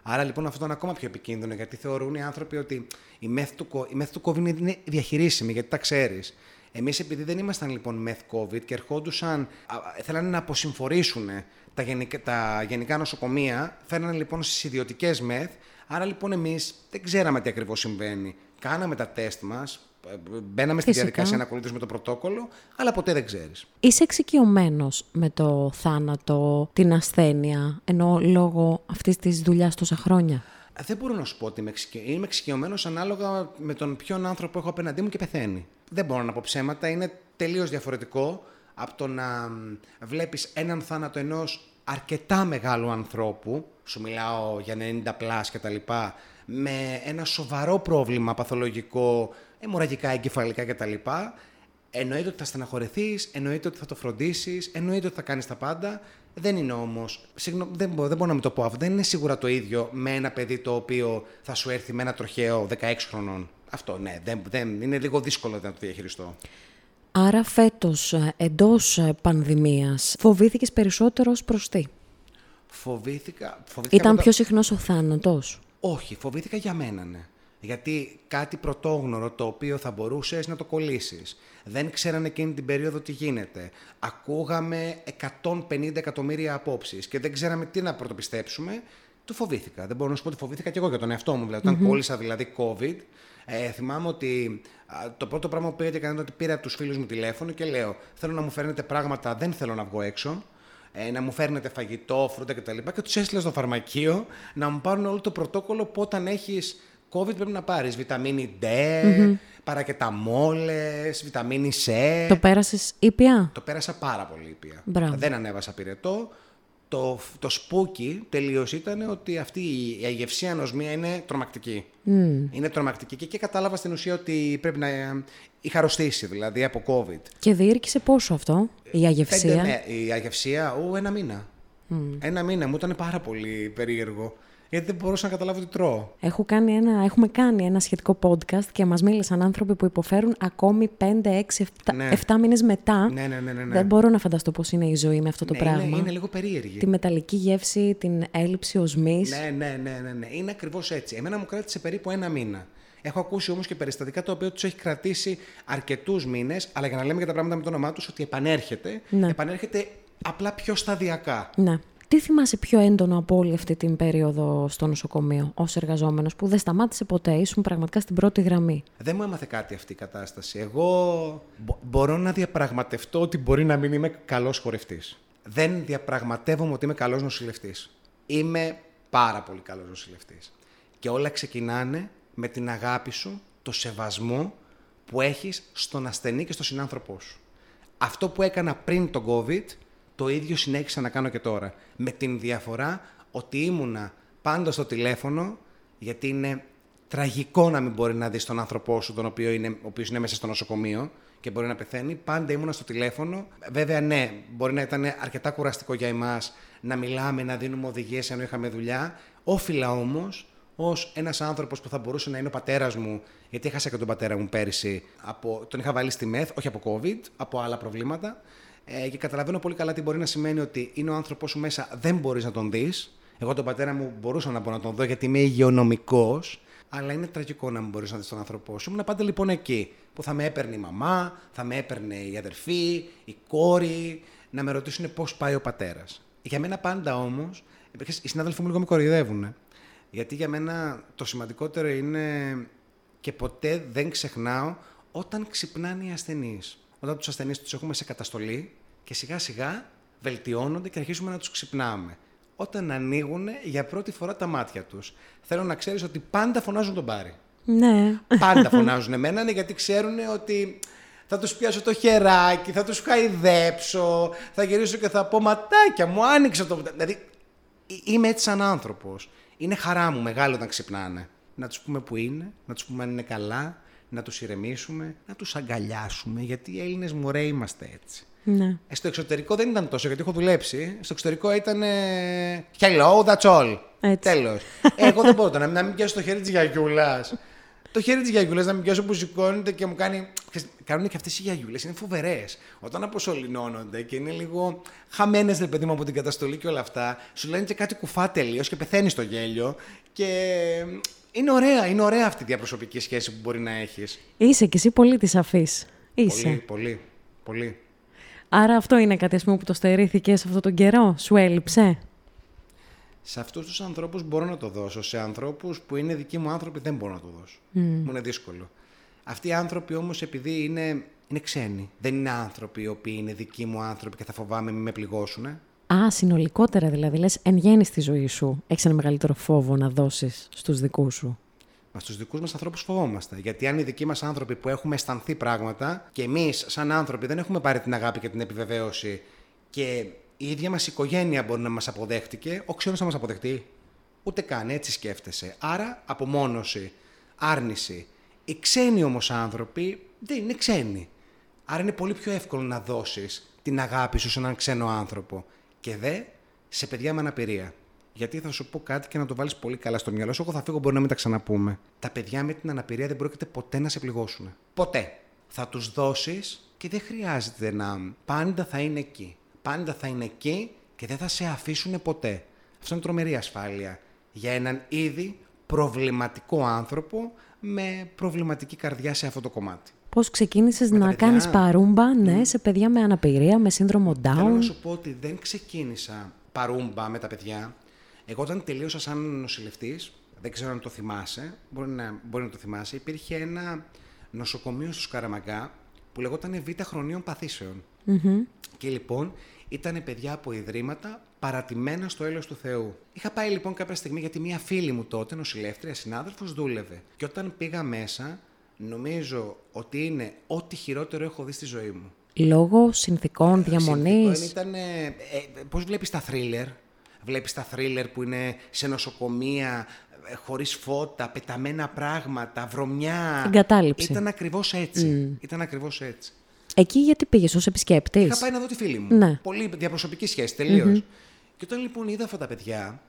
S2: Άρα λοιπόν αυτό είναι ακόμα πιο επικίνδυνο, γιατί θεωρούν οι άνθρωποι ότι η μεθ του COVID είναι διαχειρίσιμη, γιατί τα ξέρεις. Εμείς, επειδή δεν ήμασταν λοιπόν μεθ COVID και ερχόντουσαν, θέλανε να αποσυμφορήσουν τα γενικά νοσοκομεία, φέρνανε λοιπόν στις ιδιωτικές μεθ. Άρα λοιπόν εμείς δεν ξέραμε τι ακριβώς συμβαίνει. Κάναμε τα τεστ μας, μπαίναμε στη διαδικασία να ακολουθήσουμε το πρωτόκολλο, αλλά ποτέ δεν ξέρεις.
S1: Είσαι εξοικειωμένος με το θάνατο, την ασθένεια, ενώ λόγω αυτής της δουλειάς τόσα χρόνια?
S2: Δεν μπορώ να σου πω ότι είμαι εξοικειωμένος ανάλογα με τον ποιον άνθρωπο έχω απέναντί μου και πεθαίνει. Δεν μπορώ να πω ψέματα, είναι τελείως διαφορετικό από το να βλέπεις έναν θάνατο ενός αρκετά μεγάλου ανθρώπου, σου μιλάω για 90+ κτλ., με ένα σοβαρό πρόβλημα παθολογικό, αιμορραγικά, εγκεφαλικά κτλ. Εννοείται ότι θα στεναχωρηθείς, εννοείται ότι θα το φροντίσεις, εννοείται ότι θα κάνεις τα πάντα. Δεν είναι όμως, δεν μπορώ να μην το πω αυτό, δεν είναι σίγουρα το ίδιο με ένα παιδί το οποίο θα σου έρθει με ένα τροχαίο 16 χρονών. Αυτό ναι, δεν είναι λίγο δύσκολο να το διαχειριστώ.
S1: Άρα φέτος, εντός πανδημίας, φοβήθηκες περισσότερο προς τι?
S2: Φοβήθηκα
S1: Ήταν πιο συχνός ο θάνατος?
S2: Όχι, φοβήθηκα για μένα, ναι. Γιατί κάτι πρωτόγνωρο το οποίο θα μπορούσες να το κολλήσεις. Δεν ξέρανε εκείνη την περίοδο τι γίνεται. Ακούγαμε 150 εκατομμύρια απόψεις και δεν ξέραμε τι να πρωτοπιστέψουμε. Το φοβήθηκα. Δεν μπορώ να σου πω ότι φοβήθηκα και εγώ για τον εαυτό μου. Δηλαδή, όταν κόλλησα δηλαδή COVID, θυμάμαι ότι το πρώτο πράγμα που πήγα και έκανα ότι πήρα από τους φίλους μου τηλέφωνο και λέω: θέλω να μου φέρνετε πράγματα, δεν θέλω να βγω έξω. Να μου φέρνετε φαγητό, φρούτα κτλ. Και τους έστειλα στο φαρμακείο να μου πάρουν όλο το πρωτόκολλο που όταν έχεις COVID πρέπει να πάρεις βιταμίνη D, παρακεταμόλες, βιταμίνη C.
S1: Το πέρασες ήπια?
S2: Το πέρασα πάρα πολύ ήπια.
S1: Μπράβο.
S2: Δεν ανέβασα πυρετό. Το σπούκι τελείως ήταν ότι αυτή η αγευσία ανοσμία είναι τρομακτική. Είναι τρομακτική και εκεί κατάλαβα στην ουσία ότι πρέπει να είχα αρρωστήσει δηλαδή από COVID.
S1: Και διήρκησε πόσο αυτό, η αγευσία?
S2: Η αγευσία, ένα μήνα. Ένα μήνα, μου ήταν πάρα πολύ περίεργο. Γιατί δεν μπορούσα να καταλάβω τι τρώω.
S1: Έχουμε κάνει ένα σχετικό podcast και μας μίλησαν άνθρωποι που υποφέρουν ακόμη 5, 6, 7 μήνες μετά.
S2: Ναι.
S1: Δεν μπορώ να φανταστώ πώς είναι η ζωή με αυτό το πράγμα.
S2: Είναι λίγο περίεργη.
S1: Τη μεταλλική γεύση, την έλλειψη οσμής.
S2: Ναι. Είναι ακριβώς έτσι. Εμένα μου κράτησε περίπου ένα μήνα. Έχω ακούσει όμως και περιστατικά τα οποία τους έχει κρατήσει αρκετούς μήνες, αλλά για να λέμε και τα πράγματα με το όνομά τους, ότι επανέρχεται. Ναι. Επανέρχεται απλά πιο σταδιακά.
S1: Ναι. Τι θυμάσαι πιο έντονο από όλη αυτή την περίοδο στο νοσοκομείο, ως εργαζόμενος, που δεν σταμάτησε ποτέ, ήσουν πραγματικά στην πρώτη γραμμή?
S2: Δεν μου έμαθε κάτι αυτή η κατάσταση. Εγώ μπορώ να διαπραγματευτώ ότι μπορεί να μην είμαι καλός χορευτής. Δεν διαπραγματεύομαι ότι είμαι καλός νοσηλευτής. Είμαι πάρα πολύ καλός νοσηλευτής. Και όλα ξεκινάνε με την αγάπη σου, το σεβασμό που έχεις στον ασθενή και στον συνάνθρωπό σου. Αυτό που έκανα πριν τον COVID, το ίδιο συνέχισα να κάνω και τώρα. Με την διαφορά ότι ήμουνα πάντα στο τηλέφωνο, γιατί είναι τραγικό να μην μπορεί να δεις τον άνθρωπό σου, ο οποίος είναι μέσα στο νοσοκομείο και μπορεί να πεθαίνει. Πάντα ήμουνα στο τηλέφωνο. Βέβαια, ναι, μπορεί να ήταν αρκετά κουραστικό για εμάς να μιλάμε, να δίνουμε οδηγίες ενώ είχαμε δουλειά. Όφιλα όμως, ως ένας άνθρωπος που θα μπορούσε να είναι ο πατέρας μου, γιατί έχασα και τον πατέρα μου πέρυσι, τον είχα βάλει στη ΜΕΘ, όχι από COVID, από άλλα προβλήματα. Και καταλαβαίνω πολύ καλά τι μπορεί να σημαίνει ότι είναι ο άνθρωπός σου μέσα, δεν μπορείς να τον δεις. Εγώ τον πατέρα μου μπορούσα να μπορώ να τον δω γιατί είμαι υγειονομικός, αλλά είναι τραγικό να μην μπορείς να δεις τον άνθρωπό σου. Ήμουν πάντα λοιπόν εκεί που θα με έπαιρνε η μαμά, θα με έπαιρνε η αδερφή, η κόρη, να με ρωτήσουν πώς πάει ο πατέρας. Για μένα πάντα όμως, οι συνάδελφοι μου λίγο με κοροϊδεύουν. Γιατί για μένα το σημαντικότερο είναι και ποτέ δεν ξεχνάω όταν ξυπνάνε οι ασθενείς. Όταν τους ασθενείς τους έχουμε σε καταστολή και σιγά σιγά βελτιώνονται και αρχίζουμε να τους ξυπνάμε. Όταν ανοίγουν για πρώτη φορά τα μάτια τους. Θέλω να ξέρεις ότι πάντα φωνάζουν τον Πάρη.
S1: Ναι.
S2: Πάντα φωνάζουν εμένα, γιατί ξέρουν ότι θα τους πιάσω το χεράκι, θα τους χαϊδέψω, θα γυρίσω και θα πω ματάκια μου, άνοιξε το... Δηλαδή είμαι έτσι σαν άνθρωπος. Είναι χαρά μου μεγάλο όταν ξυπνάνε. Να τους πούμε που είναι, να τους πούμε αν είναι καλά, να τους ηρεμήσουμε, να τους αγκαλιάσουμε, γιατί οι Έλληνες μωρέ είμαστε έτσι.
S1: Ναι.
S2: Στο εξωτερικό δεν ήταν τόσο, γιατί έχω δουλέψει. Στο εξωτερικό ήταν hello, that's all. Τέλος. Εγώ δεν μπορώ να μην πιάσω το χέρι της γιαγιούλας. Το χέρι της γιαγιούλας να μην πιάσω που σηκώνεται και μου κάνει. Κάνουν και αυτές οι γιαγιούλες, είναι φοβερές. Όταν αποσωληνώνονται και είναι λίγο χαμένες, ρε παιδί μου, από την καταστολή και όλα αυτά, σου λένε και κάτι κουφά τελείως και πεθαίνει στο γέλιο. Και είναι ωραία αυτή η διαπροσωπική σχέση που μπορεί να έχεις.
S1: Είσαι κι εσύ πολύ της αφής. Είσαι.
S2: Πολύ.
S1: Άρα αυτό είναι κάτι, ας πούμε, που το στερήθηκες αυτόν τον καιρό, σου έλειψε.
S2: Σε αυτούς τους ανθρώπους μπορώ να το δώσω. Σε ανθρώπους που είναι δικοί μου άνθρωποι δεν μπορώ να το δώσω. Μου είναι δύσκολο. Αυτοί οι άνθρωποι όμως, επειδή είναι ξένοι, δεν είναι άνθρωποι οι οποίοι είναι δικοί μου άνθρωποι και θα φοβάμαι μην με πληγώσουνε.
S1: Α, συνολικότερα δηλαδή, λες, εν γέννη στη ζωή σου, έχεις ένα μεγαλύτερο φόβο να δώσεις στους δικούς σου.
S2: Μα στους δικούς μας ανθρώπους φοβόμαστε. Γιατί αν οι δικοί μας άνθρωποι που έχουμε αισθανθεί πράγματα και εμείς, σαν άνθρωποι, δεν έχουμε πάρει την αγάπη και την επιβεβαίωση και η ίδια μας οικογένεια μπορεί να μας αποδέχτηκε, ο ξένος θα μας αποδεχτεί. Ούτε καν, έτσι σκέφτεσαι. Άρα, απομόνωση, άρνηση. Οι ξένοι όμως άνθρωποι δεν είναι ξένοι. Άρα είναι πολύ πιο εύκολο να δώσεις την αγάπη σου σε έναν ξένο άνθρωπο. Και σε παιδιά με αναπηρία. Γιατί θα σου πω κάτι και να το βάλεις πολύ καλά στο μυαλό σου. Εγώ θα φύγω, μπορεί να μην τα ξαναπούμε. Τα παιδιά με την αναπηρία δεν πρόκειται ποτέ να σε πληγώσουν. Ποτέ. Θα τους δώσεις και δεν χρειάζεται να. Πάντα θα είναι εκεί. Πάντα θα είναι εκεί και δεν θα σε αφήσουν ποτέ. Αυτό είναι τρομερή ασφάλεια για έναν ήδη προβληματικό άνθρωπο με προβληματική καρδιά σε αυτό το κομμάτι.
S1: Πώς ξεκίνησες να κάνεις παρούμπα, σε παιδιά με αναπηρία, με σύνδρομο Down?
S2: Θέλω να σου πω ότι δεν ξεκίνησα παρούμπα με τα παιδιά. Εγώ όταν τελείωσα σαν νοσηλευτής, δεν ξέρω αν το θυμάσαι, μπορεί να το θυμάσαι, υπήρχε ένα νοσοκομείο στο Σκαραμαγκά που λεγόταν Β' Χρονίων Παθήσεων. Και λοιπόν ήταν παιδιά από ιδρύματα παρατημένα στο έλεος του Θεού. Είχα πάει λοιπόν κάποια στιγμή γιατί μία φίλη μου τότε, νοσηλεύτρια, συνάδελφος, δούλευε. Και όταν πήγα μέσα, νομίζω ότι είναι ό,τι χειρότερο έχω δει στη ζωή μου.
S1: Λόγω συνθηκών διαμονής.
S2: Ήταν. Πώς βλέπεις τα θρίλερ. Βλέπεις τα θρίλερ που είναι σε νοσοκομεία, χωρίς φώτα, πεταμένα πράγματα, βρωμιά.
S1: Εγκατάλειψη.
S2: Ήταν ακριβώς έτσι.
S1: Εκεί γιατί πήγες ως επισκέπτης?
S2: Είχα πάει να δω τη φίλη μου.
S1: Ναι.
S2: Πολύ διαπροσωπική σχέση, τελείως. Και όταν λοιπόν είδα αυτά τα παιδιά,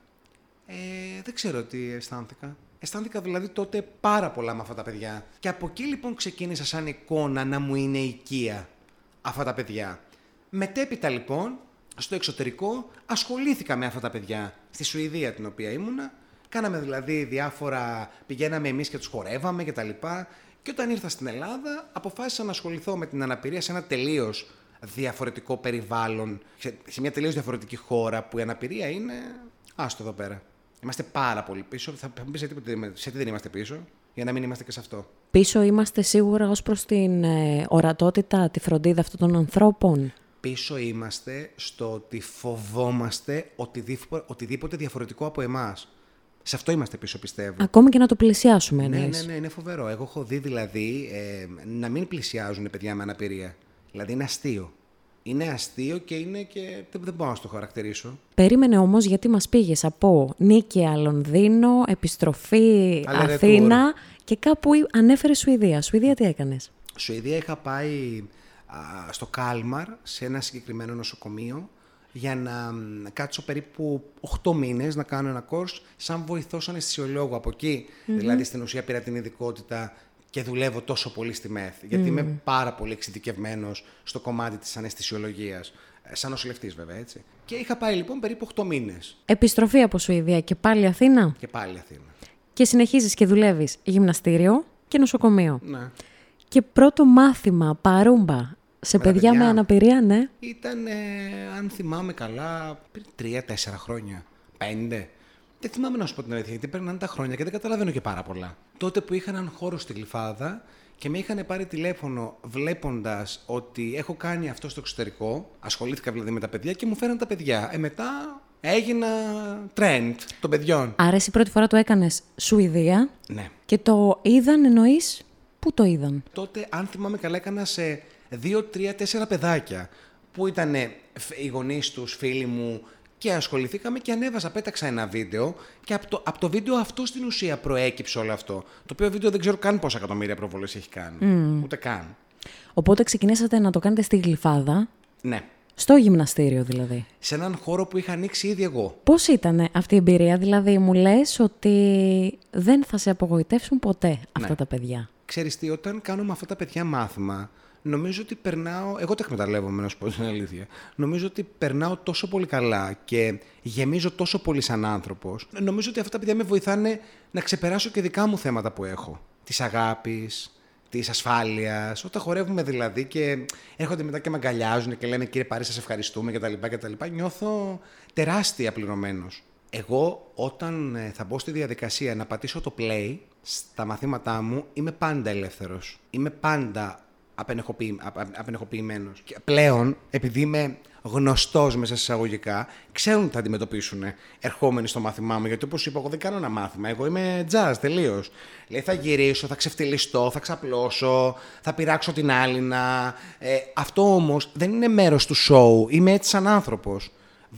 S2: δεν ξέρω τι αισθάνθηκα. Αισθάνθηκα δηλαδή τότε πάρα πολλά με αυτά τα παιδιά. Και από εκεί λοιπόν ξεκίνησα σαν εικόνα να μου είναι οικία αυτά τα παιδιά. Μετέπειτα λοιπόν, στο εξωτερικό, ασχολήθηκα με αυτά τα παιδιά. Στη Σουηδία την οποία ήμουνα. Κάναμε δηλαδή διάφορα, πηγαίναμε εμείς και τους χορεύαμε κτλ. Και όταν ήρθα στην Ελλάδα, αποφάσισα να ασχοληθώ με την αναπηρία σε ένα τελείως διαφορετικό περιβάλλον, σε μια τελείως διαφορετική χώρα που η αναπηρία είναι. Άστο εδώ πέρα. Είμαστε πάρα πολύ πίσω. Θα μου πεις σε τι δεν είμαστε πίσω, για να μην είμαστε και σε αυτό.
S1: Πίσω είμαστε σίγουρα ως προς την ορατότητα, τη φροντίδα αυτών των ανθρώπων.
S2: Πίσω είμαστε στο ότι φοβόμαστε οτιδήποτε διαφορετικό από εμάς. Σε αυτό είμαστε πίσω, πιστεύω.
S1: Ακόμη και να το πλησιάσουμε, εννοείς.
S2: Ναι, είναι φοβερό. Εγώ έχω δει δηλαδή να μην πλησιάζουν παιδιά με αναπηρία. Δηλαδή είναι αστείο. Είναι αστείο και είναι και. Δεν μπορώ να το χαρακτηρίσω.
S1: Περίμενε όμως, γιατί μας πήγες από Νίκαια, Λονδίνο, επιστροφή Αθήνα και κάπου ανέφερε Σουηδία. Σουηδία τι έκανες?
S2: Σουηδία είχα πάει στο Κάλμαρ, σε ένα συγκεκριμένο νοσοκομείο, για να κάτσω περίπου 8 μήνες να κάνω ένα course σαν βοηθός αναισθησιολόγου. Από εκεί, δηλαδή στην ουσία πήρα την ειδικότητα και δουλεύω τόσο πολύ στη ΜΕΘ, γιατί είμαι πάρα πολύ εξειδικευμένος στο κομμάτι της αναισθησιολογίας, σαν νοσηλευτής βέβαια, έτσι. Και είχα πάει λοιπόν περίπου 8 μήνες.
S1: Επιστροφή από Σουηδία και πάλι Αθήνα.
S2: Και πάλι Αθήνα. Και
S1: συνεχίζεις και δουλεύεις γυμναστήριο και νοσοκομείο.
S2: Ναι.
S1: Και πρώτο μάθημα παρούμπα σε παιδιά με αναπηρία, ναι.
S2: Ήταν, αν θυμάμαι καλά, πριν 3-4 χρόνια, 5. Δεν θυμάμαι να σου πω την αλήθεια, γιατί περνάνε τα χρόνια και δεν καταλαβαίνω και πάρα πολλά. Τότε που είχα έναν χώρο στη Γλυφάδα και με είχαν πάρει τηλέφωνο βλέποντας ότι έχω κάνει αυτό στο εξωτερικό, ασχολήθηκα δηλαδή με τα παιδιά και μου φέραν τα παιδιά. Μετά έγινα trend των παιδιών.
S1: Άρα εσύ πρώτη φορά το έκανες Σουηδία.
S2: Ναι.
S1: Και το είδαν, εννοείς, πού το είδαν?
S2: Τότε, αν θυμάμαι καλά, έκανα σε 2, 3, 4 παιδάκια που ήταν οι γονείς τους, φίλοι μου, και ασχοληθήκαμε και ανέβαζα, πέταξα ένα βίντεο και από το βίντεο αυτό στην ουσία προέκυψε όλο αυτό. Το οποίο βίντεο δεν ξέρω καν πόσα εκατομμύρια προβολές έχει κάνει. Ούτε καν.
S1: Οπότε ξεκινήσατε να το κάνετε στη Γλυφάδα.
S2: Ναι.
S1: Στο γυμναστήριο δηλαδή.
S2: Σε έναν χώρο που είχα ανοίξει ήδη εγώ.
S1: Πώς ήταν αυτή η εμπειρία, δηλαδή μου λες ότι δεν θα σε απογοητεύσουν ποτέ αυτά τα παιδιά.
S2: Ξέρεις τι, όταν κάνω με αυτά τα παιδιά μάθημα, νομίζω ότι περνάω. Εγώ τα εκμεταλλεύομαι, να σου πω την αλήθεια. Νομίζω ότι περνάω τόσο πολύ καλά και γεμίζω τόσο πολύ σαν άνθρωπος. Νομίζω ότι αυτά τα παιδιά με βοηθάνε να ξεπεράσω και δικά μου θέματα που έχω. Της αγάπης, της ασφάλειας. Όταν χορεύουμε δηλαδή και έρχονται μετά και με αγκαλιάζουν και λένε «Κύριε Πάρη, σας ευχαριστούμε» κτλ. Νιώθω τεράστια πληρωμένος. Εγώ, όταν θα μπω στη διαδικασία να πατήσω το play στα μαθήματά μου, είμαι πάντα ελεύθερος. Είμαι πάντα απενεχοποιημένος. Και πλέον, επειδή είμαι γνωστός μέσα σε εισαγωγικά, ξέρουν τι θα αντιμετωπίσουν ερχόμενοι στο μάθημά μου. Γιατί όπως είπα, εγώ δεν κάνω ένα μάθημα. Εγώ είμαι jazz τελείως. Δηλαδή θα γυρίσω, θα ξεφτυλιστώ, θα ξαπλώσω, θα πειράξω την άλυνα. Αυτό όμως δεν είναι μέρος του show. Είμαι έτσι σαν άνθρωπος.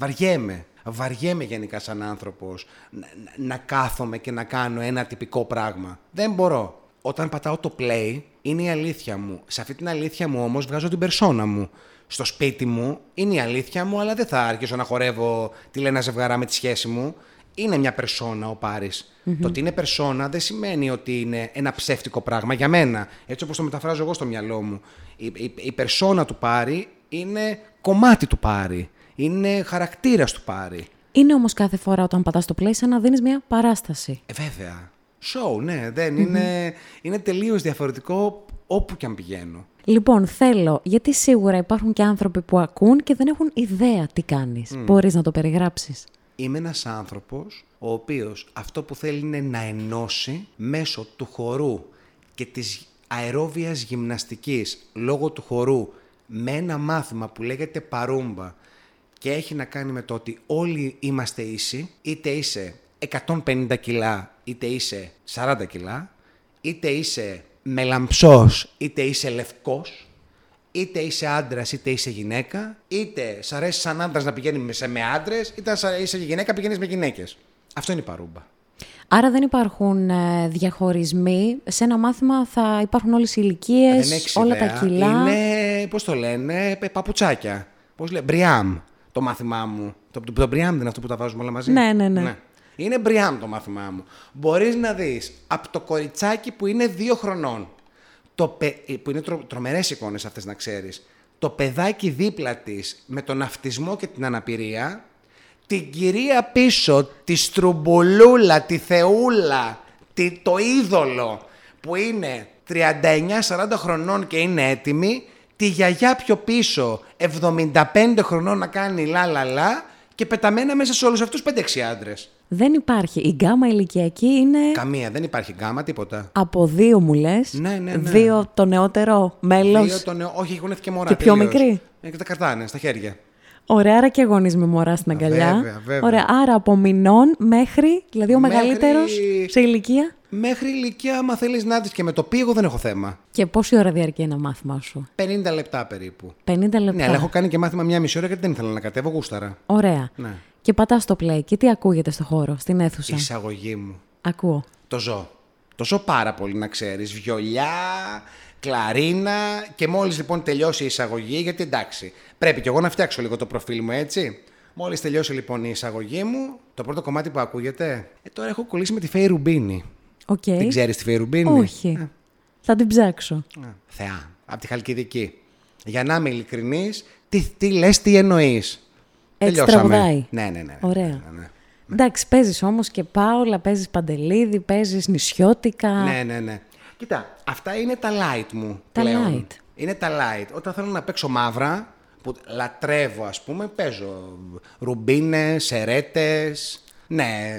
S2: Βαριέμαι γενικά σαν άνθρωπος να κάθομαι και να κάνω ένα τυπικό πράγμα. Δεν μπορώ. Όταν πατάω το play, είναι η αλήθεια μου. Σε αυτή την αλήθεια μου όμως βγάζω την περσόνα μου. Στο σπίτι μου είναι η αλήθεια μου, αλλά δεν θα αρχίσω να χορεύω τη Λένα Ζευγαρά με τη σχέση μου. Είναι μια περσόνα ο Πάρης. Το ότι είναι περσόνα δεν σημαίνει ότι είναι ένα ψεύτικο πράγμα για μένα. Έτσι όπως το μεταφράζω εγώ στο μυαλό μου. Η περσόνα του Πάρη είναι κομμάτι του Πάρη. Είναι χαρακτήρας του Πάρη.
S1: Είναι όμως κάθε φορά όταν πατάς το play σαν να δίνεις μια παράσταση.
S2: Βέβαια. Show, ναι. Είναι τελείως διαφορετικό όπου και αν πηγαίνω.
S1: Λοιπόν, θέλω, γιατί σίγουρα υπάρχουν και άνθρωποι που ακούν και δεν έχουν ιδέα τι κάνεις. Μπορείς να το περιγράψεις?
S2: Είμαι ένας άνθρωπος ο οποίος αυτό που θέλει είναι να ενώσει μέσω του χορού και της αερόβιας γυμναστικής λόγω του χορού με ένα μάθημα που λέγεται παρούμπα και έχει να κάνει με το ότι όλοι είμαστε ίσοι, είτε είσαι 150 κιλά, είτε είσαι 40 κιλά, είτε είσαι μελαμψός, είτε είσαι λευκός, είτε είσαι άντρας, είτε είσαι γυναίκα, είτε σ' αρέσει σαν άντρας να πηγαίνεις με άντρες, είτε είσαι γυναίκα πηγαίνεις με γυναίκες. Αυτό είναι η παρούμπα.
S1: Άρα δεν υπάρχουν διαχωρισμοί. Σε ένα μάθημα θα υπάρχουν όλες οι ηλικίες, όλα τα κιλά.
S2: Είναι, πώς το λένε, παπουτσάκια. Πώς λέει, μπριάμ το μάθημά μου. Το μπριάμ δεν είναι αυτό που τα βάζουμε όλα μαζί?
S1: Ναι.
S2: Είναι μπριάμ το μάθημά μου. Μπορείς να δεις από το κοριτσάκι που είναι 2 χρονών, που είναι τρομερές εικόνες αυτές να ξέρεις, το παιδάκι δίπλα της με τον αυτισμό και την αναπηρία, την κυρία πίσω, τη στρουμπουλούλα, τη θεούλα, το είδωλο που είναι 39-40 χρονών και είναι έτοιμη, τη γιαγιά πιο πίσω 75 χρονών να κάνει λα και πεταμένα μέσα σε όλους αυτούς 5-6 άντρες.
S1: Δεν υπάρχει. Η γκάμα ηλικιακή είναι...
S2: Καμία, δεν υπάρχει γκάμα, τίποτα.
S1: Από 2 μου λες.
S2: Ναι.
S1: 2 το νεότερο μέλος.
S2: Όχι, έχουν και μωρά.
S1: Και πιο μικρή.
S2: Και τα κρατάνε στα χέρια.
S1: Ωραία, άρα και γονείς με μωρά στην αγκαλιά.
S2: Βέβαια.
S1: Ωραία, άρα από μηνών μέχρι, δηλαδή ο μεγαλύτερος σε ηλικία.
S2: Μέχρι ηλικία, άμα θέλεις να δεις και με το πήγο δεν έχω θέμα.
S1: Και πόση ώρα διαρκεί ένα μάθημά σου?
S2: 50 λεπτά περίπου.
S1: 50 λεπτά.
S2: Ναι, αλλά έχω κάνει και μάθημα 1,5 ώρα γιατί δεν ήθελα να κατέβω, γούσταρα.
S1: Ωραία.
S2: Ναι.
S1: Και πατάς το play και τι ακούγεται στο χώρο, στην αίθουσα?
S2: Η εισαγωγή μου.
S1: Ακούω.
S2: Το ζω. Το ζω πάρα πολύ να ξέρεις. Βιολιά, κλαρίνα και μόλις λοιπόν τελειώσει η εισαγωγή, γιατί εντάξει, πρέπει κι εγώ να φτιάξω λίγο το προφίλ μου, έτσι. Μόλις τελειώσει λοιπόν η εισαγωγή μου, το πρώτο κομμάτι που ακούγεται, τώρα έχω κολλήσει με τη Φέη Ρουμπίνη.
S1: Okay.
S2: Την ξέρεις τη Φέη Ρουμπίνη?
S1: Όχι. Θα την ψάξω.
S2: Θεά, από τη Χαλκιδική. Για να είμαι ειλικρινής, τι λες, τι εννοείς.
S1: Έτσι τραγουδάει.
S2: Ναι.
S1: Ωραία. Ναι. Εντάξει, παίζεις όμως και Πάολα, παίζεις Παντελίδη, παίζεις νησιώτικα.
S2: Ναι. Κοίτα, αυτά είναι τα light μου
S1: τα
S2: πλέον.
S1: Light.
S2: Είναι τα light. Όταν θέλω να παίξω μαύρα, που λατρεύω ας πούμε, παίζω Ρουμπίνες, Σερέτες, ναι,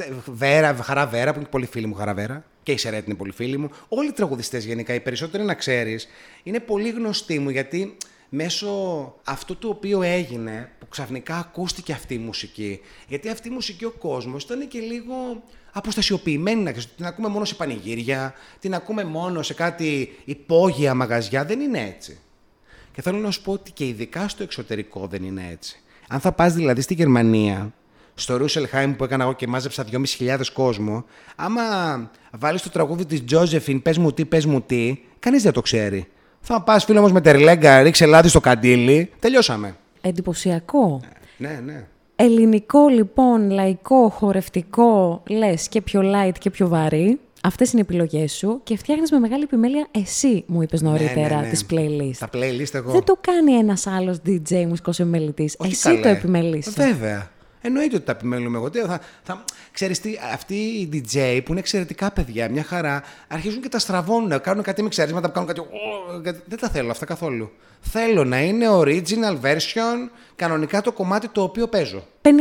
S2: Χαραβέρα, που είναι πολύ φίλοι μου Χαραβέρα. Και η Σερέτη είναι πολύ φίλοι μου. Όλοι οι τραγουδιστές γενικά, οι περισσότεροι να ξέρεις, είναι πολύ γνωστοί μου γιατί μέσω αυτού του οποίου έγινε, που ξαφνικά ακούστηκε αυτή η μουσική. Γιατί αυτή η μουσική ο κόσμος ήταν και λίγο αποστασιοποιημένη, να ξέρεις. Την ακούμε μόνο σε πανηγύρια, την ακούμε μόνο σε κάτι υπόγεια μαγαζιά. Δεν είναι έτσι. Και θέλω να σου πω ότι και ειδικά στο εξωτερικό δεν είναι έτσι. Αν θα πας δηλαδή στη Γερμανία, στο Ρούσελχάιμ που έκανα εγώ και μάζεψα 2.500 κόσμο, άμα βάλεις το τραγούδι της Τζόζεφιν, πες μου τι, κανείς δεν το ξέρει. Θα πας φίλο όμως με τερλέγκα, ρίξε λάδι στο καντήλι, τελειώσαμε.
S1: εντυπωσιακό.
S2: Ναι, ναι.
S1: Ελληνικό λοιπόν, λαϊκό, χορευτικό, λες και πιο light και πιο βαρύ. Αυτές είναι οι επιλογές σου και φτιάχνεις με μεγάλη επιμέλεια εσύ, μου είπες νωρίτερα, τις playlist.
S2: Τα playlist εγώ.
S1: Δεν το κάνει ένας άλλος DJ μουσικός επιμελητής. Εσύ
S2: καλέ.
S1: το επιμελείς.
S2: Βέβαια. Εννοείται ότι τα επιμέλουμε εγώ. Ξέρεις τι, αυτοί οι DJ που είναι εξαιρετικά παιδιά, μια χαρά, αρχίζουν και τα στραβώνουν, κάνουν κάτι με ξερίσματα, κάνουν κάτι. Δεν τα θέλω αυτά καθόλου. Θέλω να είναι original version, κανονικά το κομμάτι το οποίο παίζω.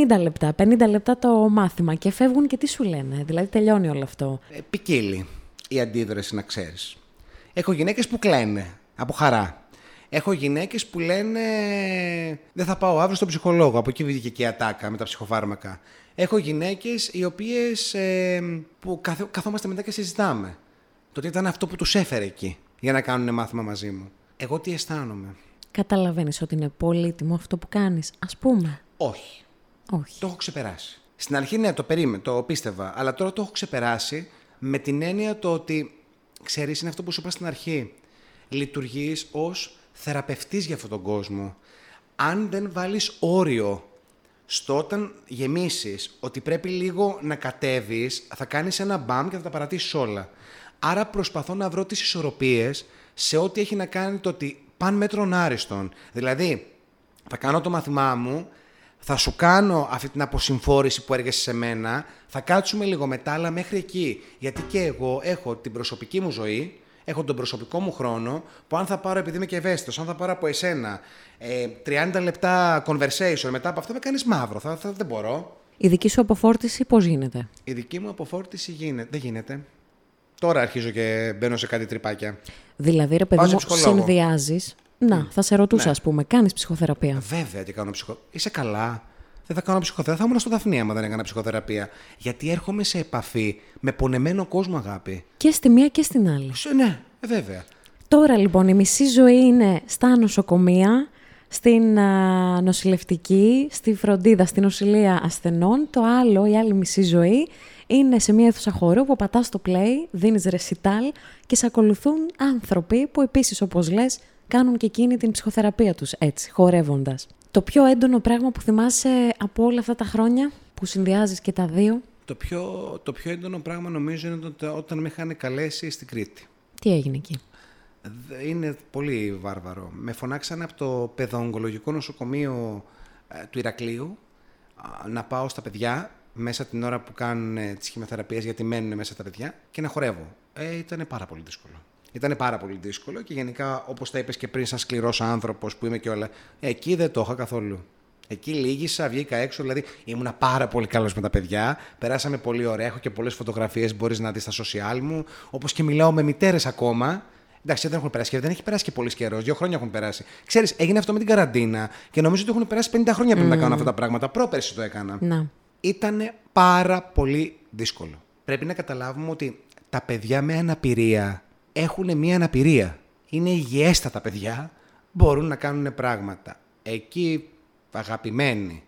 S1: 50 λεπτά το μάθημα και φεύγουν και τι σου λένε, δηλαδή τελειώνει όλο αυτό.
S2: Ποικίλει η αντίδραση, να ξέρεις. Έχω γυναίκες που κλαίνε από χαρά. Έχω γυναίκες που λένε δεν θα πάω αύριο στον ψυχολόγο, από εκεί βγήκε και η ατάκα με τα ψυχοφάρμακα. Έχω γυναίκες οι οποίες που καθόμαστε μετά και συζητάμε. Το τι ήταν αυτό που τους έφερε εκεί για να κάνουν μάθημα μαζί μου. Εγώ τι αισθάνομαι.
S1: Καταλαβαίνεις ότι είναι πολύτιμο αυτό που κάνεις, ας πούμε.
S2: Όχι.
S1: Όχι.
S2: Το έχω ξεπεράσει. Στην αρχή ναι, το πίστευα, αλλά τώρα το έχω ξεπεράσει με την έννοια το ότι, ξέρεις, είναι αυτό που σου είπα στην αρχή. Λειτουργείς ως θεραπευτής για αυτόν τον κόσμο. Αν δεν βάλεις όριο στο όταν γεμίσεις, ότι πρέπει λίγο να κατέβεις, θα κάνεις ένα μπαμ και θα τα παρατήσεις όλα. Άρα προσπαθώ να βρω τις ισορροπίες σε ό,τι έχει να κάνει το ότι παν μέτρον άριστον. Δηλαδή, θα κάνω το μάθημά μου, θα σου κάνω αυτή την αποσυμφόρηση που έργεσαι σε μένα, θα κάτσουμε λίγο μετά, αλλά μέχρι εκεί. Γιατί και εγώ έχω την προσωπική μου ζωή, έχω τον προσωπικό μου χρόνο, που αν θα πάρω, επειδή είμαι και ευαίσθητος, αν θα πάρω από εσένα 30 λεπτά conversation, μετά από αυτό με κάνεις μαύρο, δεν μπορώ.
S1: Η δική σου αποφόρτιση πώς γίνεται?
S2: Η δική μου αποφόρτιση δεν γίνεται. Τώρα αρχίζω και μπαίνω σε κάτι τρυπάκια.
S1: Δηλαδή, ρε παιδί μου, συνδυάζεις. Να, θα σε ρωτούσα, ας πούμε, κάνεις ψυχοθεραπεία?
S2: Βέβαια και κάνω ψυχοθεραπεία. Είσαι καλά? Δεν θα κάνω ψυχοθεραπεία. Θα ήμουν στο Δαφνί άμα δεν έκανα ψυχοθεραπεία. Γιατί έρχομαι σε επαφή με πονεμένο κόσμο, αγάπη.
S1: Και στη μία και στην άλλη.
S2: Ναι, βέβαια.
S1: Τώρα λοιπόν η μισή ζωή είναι στα νοσοκομεία, στην νοσηλευτική, στη φροντίδα, στην νοσηλεία ασθενών. Το άλλο, η άλλη μισή ζωή, είναι σε μια αίθουσα χορού που πατάς το play, δίνεις ρεσιτάλ και σε ακολουθούν άνθρωποι που επίσης, όπως λες, κάνουν και εκείνη την ψυχοθεραπεία τους, έτσι, χορεύοντας. Το πιο έντονο πράγμα που θυμάσαι από όλα αυτά τα χρόνια που συνδυάζεις και τα δύο?
S2: Το πιο έντονο πράγμα νομίζω είναι όταν με είχαν καλέσει στην Κρήτη.
S1: Τι έγινε εκεί?
S2: Είναι πολύ βάρβαρο. Με φωνάξανε από το παιδοογκολογικό νοσοκομείο του Ηρακλείου να πάω στα παιδιά μέσα την ώρα που κάνουν τις χημειοθεραπείες, γιατί μένουν μέσα τα παιδιά, και να χορεύω. Ήταν πάρα πολύ δύσκολο. Ήταν πάρα πολύ δύσκολο και γενικά, όπως τα είπες και πριν, σαν σκληρός άνθρωπος που είμαι και όλα, εκεί δεν το είχα καθόλου. Εκεί λύγησα, βγήκα έξω, δηλαδή ήμουνα πάρα πολύ καλός με τα παιδιά. Περάσαμε πολύ ωραία. Έχω και πολλές φωτογραφίες, μπορείς να δεις στα social μου. Όπως και μιλάω με μητέρες ακόμα. Εντάξει, δεν έχουν περάσει και δεν έχει περάσει και πολύ καιρό. 2 χρόνια έχουν περάσει. Ξέρεις, έγινε αυτό με την καραντίνα και νομίζω ότι έχουν περάσει 50 χρόνια πριν να κάνω αυτά τα πράγματα. Πρόπερση το έκανα.
S1: Να.
S2: Ήτανε πάρα πολύ δύσκολο. Πρέπει να καταλάβουμε ότι τα παιδιά με αναπηρία έχουν μία αναπηρία. Είναι υγιέστατα παιδιά, μπορούν να κάνουν πράγματα. Εκεί, αγαπημένοι,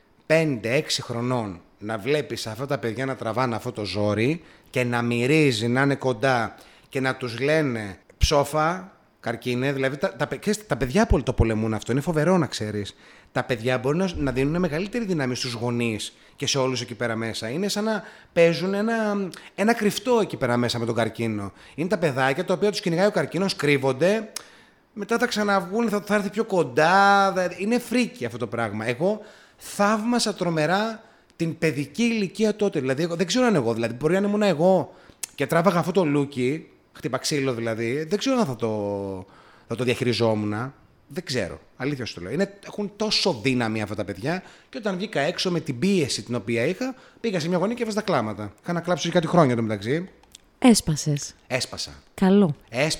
S2: 5-6 χρονών, να βλέπεις αυτά τα παιδιά να τραβάνε αυτό το ζόρι και να μυρίζει, να είναι κοντά και να τους λένε ψόφα, καρκίνε. Δηλαδή τα παιδιά το πολεμούν αυτό, είναι φοβερό να ξέρεις. Τα παιδιά μπορούν να δίνουν μεγαλύτερη δύναμη στους γονείς και σε όλους εκεί πέρα μέσα. Είναι σαν να παίζουν ένα κρυφτό εκεί πέρα μέσα με τον καρκίνο. Είναι τα παιδάκια τα οποία τους κυνηγάει ο καρκίνος, κρύβονται, μετά θα ξαναβγούν, θα έρθει πιο κοντά. Είναι φρίκι αυτό το πράγμα. Εγώ θαύμασα τρομερά την παιδική ηλικία τότε. Δηλαδή, δεν ξέρω αν εγώ, δηλαδή, μπορεί να ήμουν εγώ και τράβαγα αυτό το λούκι, χτύπα ξύλο δηλαδή, δεν ξέρω αν θα το διαχειριζόμουν. Δεν ξέρω. Αλήθεια σου το λέω. Έχουν τόσο δύναμη αυτά τα παιδιά και όταν βγήκα έξω με την πίεση την οποία είχα, πήγα σε μια γωνία και έβαζα τα κλάματα. Είχα να κλάψω για κάτι χρόνια το μεταξύ.
S1: Έσπασες?
S2: Έσπασα.
S1: Καλό.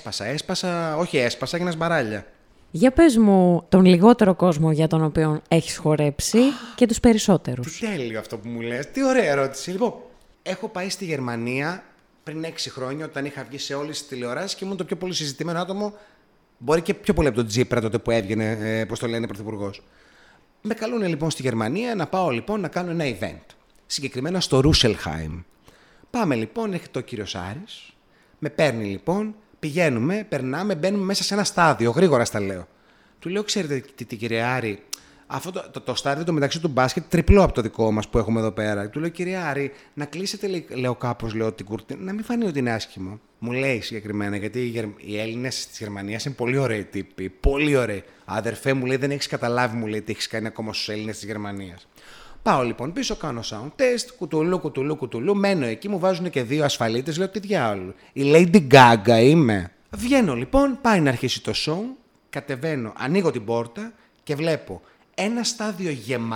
S2: Έσπασα, όχι έσπασα, έγινα σπαράλια.
S1: Για πες μου τον λιγότερο κόσμο για τον οποίο έχεις χορέψει και τους περισσότερους.
S2: Τι τέλειο αυτό που μου λες. Τι ωραία ερώτηση. Λοιπόν, έχω πάει στη Γερμανία πριν 6 χρόνια όταν είχα βγει σε όλες τις τηλεοράσεις και ήμουν το πιο πολύ συζητημένο άτομο. Μπορεί και πιο πολύ από τον Τζίπρα τότε που έβγαινε, πώς το λένε, πρωθυπουργός. Με καλούν λοιπόν στη Γερμανία να πάω λοιπόν να κάνω ένα event. Συγκεκριμένα στο Ρούσελχάιμ. Πάμε λοιπόν, έρχεται ο κύριος Άρης, με παίρνει λοιπόν, πηγαίνουμε, περνάμε, μπαίνουμε μέσα σε ένα στάδιο, γρήγορα στα λέω. Του λέω, ξέρετε τι κύριε Άρη, Αυτό το στάδιο το μεταξύ του μπάσκετ τριπλό από το δικό μας που έχουμε εδώ πέρα. Του λέω, κυρία Άρη, να κλείσετε, λέω κάπως, λέω, την κουρτίνα, να μην φανεί ότι είναι άσχημο. Μου λέει συγκεκριμένα, γιατί οι Έλληνες της Γερμανίας είναι πολύ ωραίοι τύποι. Πολύ ωραίοι. Αδερφέ, μου λέει, δεν έχεις καταλάβει, μου λέει, τι έχεις κάνει ακόμα στους Έλληνες της Γερμανίας. Πάω λοιπόν πίσω, κάνω sound test, κουτουλού. Μένω εκεί, μου βάζουν και 2 ασφαλίτες, λέω, τι διάολο. Η Lady Gaga είμαι. Βγαίνω λοιπόν, πάει να αρχίσει το show, κατεβαίνω, ανοίγω την πόρτα και βλέπω ένα στάδιο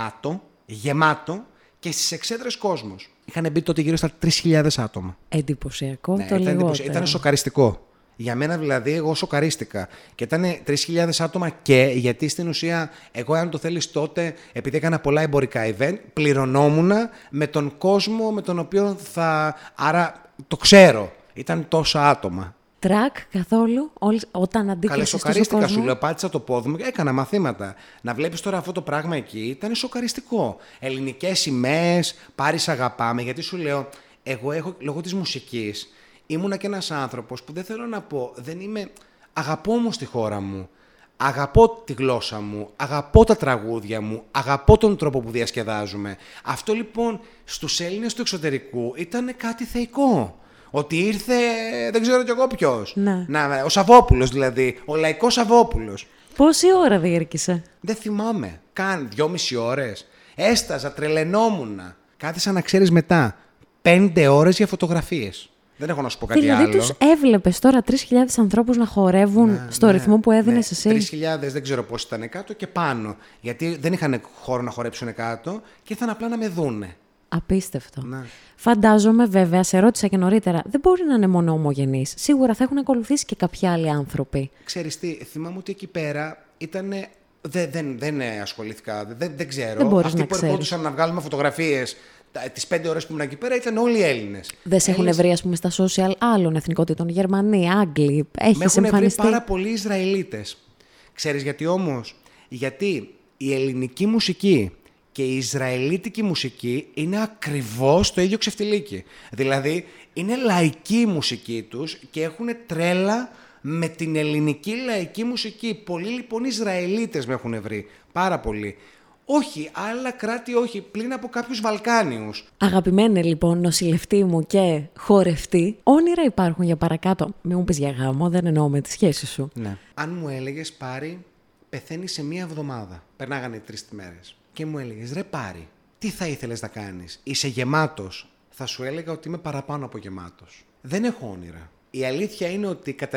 S2: γεμάτο και στις εξέδρες κόσμος. Είχαν μπει τότε γύρω στα 3.000 άτομα.
S1: Εντυπωσιακό, ναι, το λιγότερο.
S2: Ήταν σοκαριστικό. Για μένα δηλαδή, εγώ σοκαρίστηκα. Και ήταν 3.000 άτομα και γιατί στην ουσία, εγώ αν το θέλεις τότε, επειδή έκανα πολλά εμπορικά event, πληρωνόμουν με τον κόσμο με τον οποίο θα... Άρα το ξέρω. Ήταν τόσα άτομα.
S1: Τρακ καθόλου, όταν αντίκρισες
S2: Καλέ,
S1: τόσο
S2: σοκαρίστηκα,
S1: κόσμο.
S2: σου λέω, πάτησα το πόδι μου και έκανα μαθήματα. Να βλέπεις τώρα αυτό το πράγμα εκεί ήταν σοκαριστικό. Ελληνικές σημαίες, Πάρις αγαπάμε, γιατί σου λέω, εγώ έχω, λόγω της μουσικής, ήμουνα και ένας άνθρωπος που δεν θέλω να πω, δεν είμαι, αγαπώ όμως τη χώρα μου, αγαπώ τη γλώσσα μου, αγαπώ τα τραγούδια μου, αγαπώ τον τρόπο που διασκεδάζουμε. Αυτό λοιπόν στους Έλληνες του εξωτερικού ήταν κάτι θεϊκό. Ότι ήρθε, δεν ξέρω κι εγώ ποιος.
S1: Ναι.
S2: Ο Σαββόπουλος δηλαδή, ο λαϊκός Σαββόπουλος.
S1: Πόση ώρα διήρκησε?
S2: Δεν θυμάμαι. Καν 2,5 ώρες. Έσταζα, τρελαινόμουν. Κάθισα να ξέρεις μετά 5 ώρες για φωτογραφίες. Δεν έχω να σου πω κάτι
S1: δηλαδή,
S2: άλλο.
S1: Δηλαδή τους έβλεπες τώρα 3.000 ανθρώπους να χορεύουν στο ρυθμό που έδινες εσύ?
S2: 3.000 δεν ξέρω πώς ήταν κάτω και πάνω. Γιατί δεν είχαν χώρο να χορέψουν κάτω και ήρθαν απλά να με δούνε.
S1: Απίστευτο.
S2: Ναι.
S1: Φαντάζομαι, βέβαια, σε ρώτησα και νωρίτερα, δεν μπορεί να είναι μόνο ομογενείς. Σίγουρα θα έχουν ακολουθήσει και κάποιοι άλλοι άνθρωποι.
S2: Ξέρεις τι, θυμάμαι ότι εκεί πέρα ήταν. Δεν ασχολήθηκα, δεν ξέρω.
S1: Δεν μπορείς
S2: Αυτοί
S1: να
S2: που
S1: ξέρεις.
S2: ερχόντουσαν να βγάλουμε φωτογραφίες τις 5 ώρες που ήμουν εκεί πέρα ήταν όλοι Έλληνες.
S1: Δεν σε έχουν βρει, ας πούμε, στα social άλλων εθνικότητων, Γερμανοί, Άγγλοι, έχεις
S2: Με έχουν βρει
S1: εμφανιστεί?
S2: πάρα πολλοί Ισραηλίτες. Ξέρεις γιατί όμως? Γιατί η ελληνική μουσική και η Ισραηλίτικη μουσική είναι ακριβώς το ίδιο ξεφτιλίκι. Δηλαδή, είναι λαϊκή η μουσική τους και έχουν τρέλα με την ελληνική λαϊκή μουσική. Πολλοί λοιπόν Ισραηλίτες με έχουν βρει. Πάρα πολλοί. Όχι, άλλα κράτη όχι, πλην από κάποιους Βαλκάνιους.
S1: Αγαπημένε λοιπόν, νοσηλευτή μου και χορευτή, όνειρα υπάρχουν για παρακάτω? Μην μου πεις για γάμο, δεν εννοώ με τη σχέση σου.
S2: Ναι. Αν μου έλεγες, Πάρη, πεθαίνει σε 1 εβδομάδα. Περνάγανε 3 μέρες. Και μου έλεγες, ρε Πάρη, τι θα ήθελες να κάνεις? Είσαι γεμάτος? Θα σου έλεγα ότι είμαι παραπάνω από γεμάτος. Δεν έχω όνειρα. Η αλήθεια είναι ότι κατά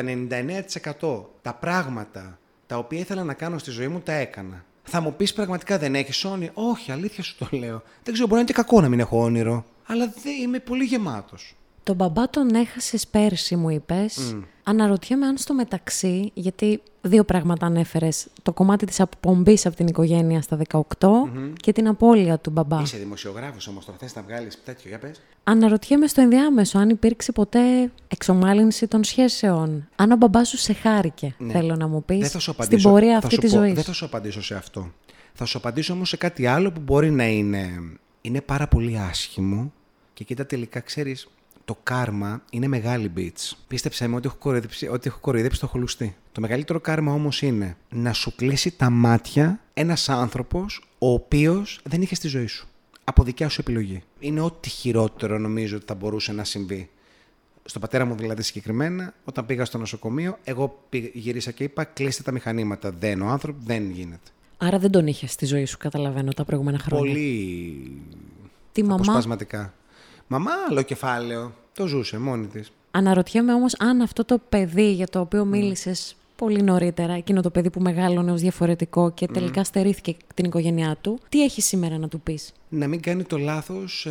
S2: 99% τα πράγματα τα οποία ήθελα να κάνω στη ζωή μου τα έκανα. Θα μου πεις πραγματικά δεν έχεις όνειρο? Όχι, αλήθεια σου το λέω. Δεν ξέρω, μπορεί να είναι και κακό να μην έχω όνειρο. Αλλά είμαι πολύ γεμάτος.
S1: Τον μπαμπά τον έχασες πέρσι, μου είπες. Αναρωτιέμαι αν στο μεταξύ, γιατί 2 πράγματα ανέφερες. Το κομμάτι της απομπομπής από την οικογένεια στα 18 και την απώλεια του μπαμπά.
S2: Είσαι δημοσιογράφος όμως, τώρα θες να βγάλεις τέτοιο, για πες.
S1: Αναρωτιέμαι στο ενδιάμεσο αν υπήρξε ποτέ εξομάλυνση των σχέσεων. Αν ο μπαμπάς σου σε χάρηκε, θέλω να μου πεις, στην πορεία αυτή της ζωής.
S2: Δεν θα σου απαντήσω σε αυτό. Θα σου απαντήσω όμως σε κάτι άλλο που μπορεί να είναι πάρα πολύ άσχημο και κοίτα τελικά ξέρεις. Το κάρμα είναι μεγάλη bitch. Πίστεψέ με ότι έχω κοροϊδέψει το χολουστή. Το μεγαλύτερο κάρμα όμως είναι να σου κλείσει τα μάτια ένας άνθρωπος ο οποίος δεν είχε στη ζωή σου. Από δικιά σου επιλογή. Είναι ό,τι χειρότερο νομίζω ότι θα μπορούσε να συμβεί. Στον πατέρα μου δηλαδή συγκεκριμένα, όταν πήγα στο νοσοκομείο, εγώ γύρισα και είπα: κλείστε τα μηχανήματα. Ο άνθρωπος δεν γίνεται.
S1: Άρα δεν τον είχε στη ζωή σου, καταλαβαίνω, τα προηγούμενα χρόνια.
S2: Πολύ
S1: αποσπασματικά.
S2: Μαμά, άλλο κεφάλαιο. Το ζούσε μόνη της.
S1: Αναρωτιέμαι όμως αν αυτό το παιδί για το οποίο μίλησες πολύ νωρίτερα, εκείνο το παιδί που μεγάλωνε ως διαφορετικό και τελικά στερήθηκε την οικογένειά του, τι έχει σήμερα να του πεις?
S2: Να μην κάνει το λάθος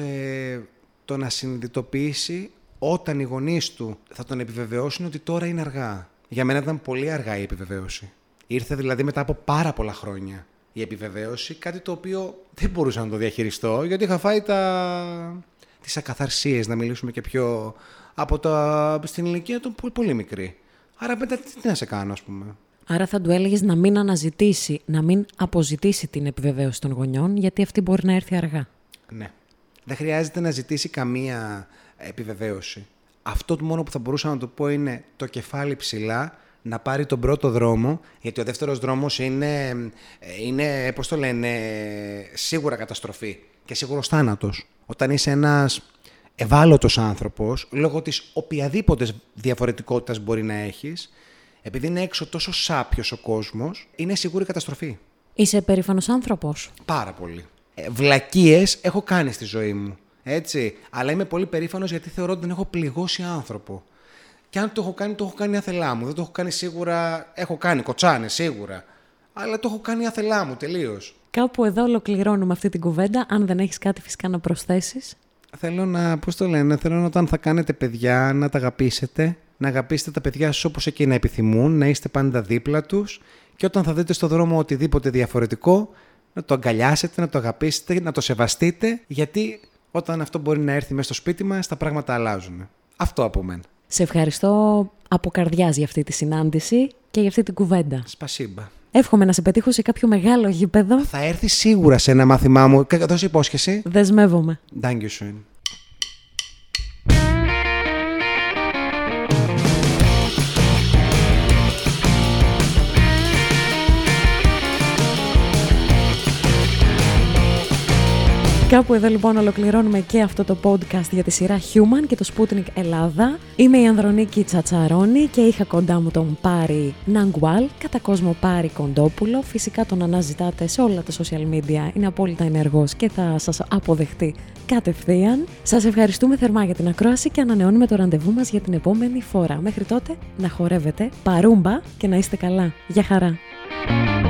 S2: το να συνειδητοποιήσει όταν οι γονείς του θα τον επιβεβαιώσουν ότι τώρα είναι αργά. Για μένα ήταν πολύ αργά η επιβεβαίωση. Ήρθε δηλαδή μετά από πάρα πολλά χρόνια η επιβεβαίωση, κάτι το οποίο δεν μπορούσα να το διαχειριστώ γιατί είχα φάει τις ακαθαρσίες, να μιλήσουμε και πιο στην ηλικία του πολύ μικρή. Άρα μετά τι να σε κάνω, ας πούμε.
S1: Άρα θα του έλεγες να μην αναζητήσει, να μην αποζητήσει την επιβεβαίωση των γονιών, γιατί αυτή μπορεί να έρθει αργά.
S2: Ναι. Δεν χρειάζεται να ζητήσει καμία επιβεβαίωση. Αυτό το μόνο που θα μπορούσα να του πω είναι το κεφάλι ψηλά, να πάρει τον πρώτο δρόμο, γιατί ο δεύτερος δρόμος είναι πώς το λένε, σίγουρα καταστροφή και σίγουρος θάνατος. Όταν είσαι ένας ευάλωτος άνθρωπος, λόγω της οποιαδήποτε διαφορετικότητας μπορεί να έχεις, επειδή είναι έξω τόσο σάπιος ο κόσμος, είναι σίγουρη καταστροφή.
S1: Είσαι περήφανος άνθρωπος?
S2: Πάρα πολύ. Βλακίες έχω κάνει στη ζωή μου, έτσι, αλλά είμαι πολύ περήφανος γιατί θεωρώ ότι δεν έχω πληγώσει άνθρωπο. Και αν το έχω κάνει άθελά μου. Δεν το έχω κάνει σίγουρα. Έχω κάνει κοτσάνες σίγουρα. Αλλά το έχω κάνει άθελά μου τελείως.
S1: Κάπου εδώ ολοκληρώνουμε αυτή την κουβέντα. Αν δεν έχεις κάτι φυσικά να προσθέσεις.
S2: Θέλω να όταν θα κάνετε παιδιά να τα αγαπήσετε. Να αγαπήσετε τα παιδιά σας όπως εκείνα επιθυμούν. Να είστε πάντα δίπλα τους. Και όταν θα δείτε στο δρόμο οτιδήποτε διαφορετικό, να το αγκαλιάσετε, να το αγαπήσετε, να το σεβαστείτε. Γιατί όταν αυτό μπορεί να έρθει μέσα στο σπίτι μας, τα πράγματα αλλάζουν. Αυτό από μένα.
S1: Σε ευχαριστώ από καρδιάς για αυτή τη συνάντηση και για αυτή την κουβέντα.
S2: Σπασίμπα.
S1: Εύχομαι να σε πετύχω σε κάποιο μεγάλο γήπεδο.
S2: Θα έρθει σίγουρα σε ένα μάθημά μου. Δώσε υπόσχεση.
S1: Δεσμεύομαι.
S2: Dankeschön.
S1: Κάπου εδώ λοιπόν ολοκληρώνουμε και αυτό το podcast για τη σειρά Human και το Sputnik Ελλάδα. Είμαι η Ανδρονίκη Τσατσαρώνη και είχα κοντά μου τον Πάρη Ναγκουάλ, κατά κόσμο Πάρη Κοντόπουλο. Φυσικά τον αναζητάτε σε όλα τα social media, είναι απόλυτα ενεργός και θα σας αποδεχτεί κατευθείαν. Σας ευχαριστούμε θερμά για την ακρόαση και ανανεώνουμε το ραντεβού μας για την επόμενη φορά. Μέχρι τότε να χορεύετε παρούμπα και να είστε καλά. Γεια χαρά!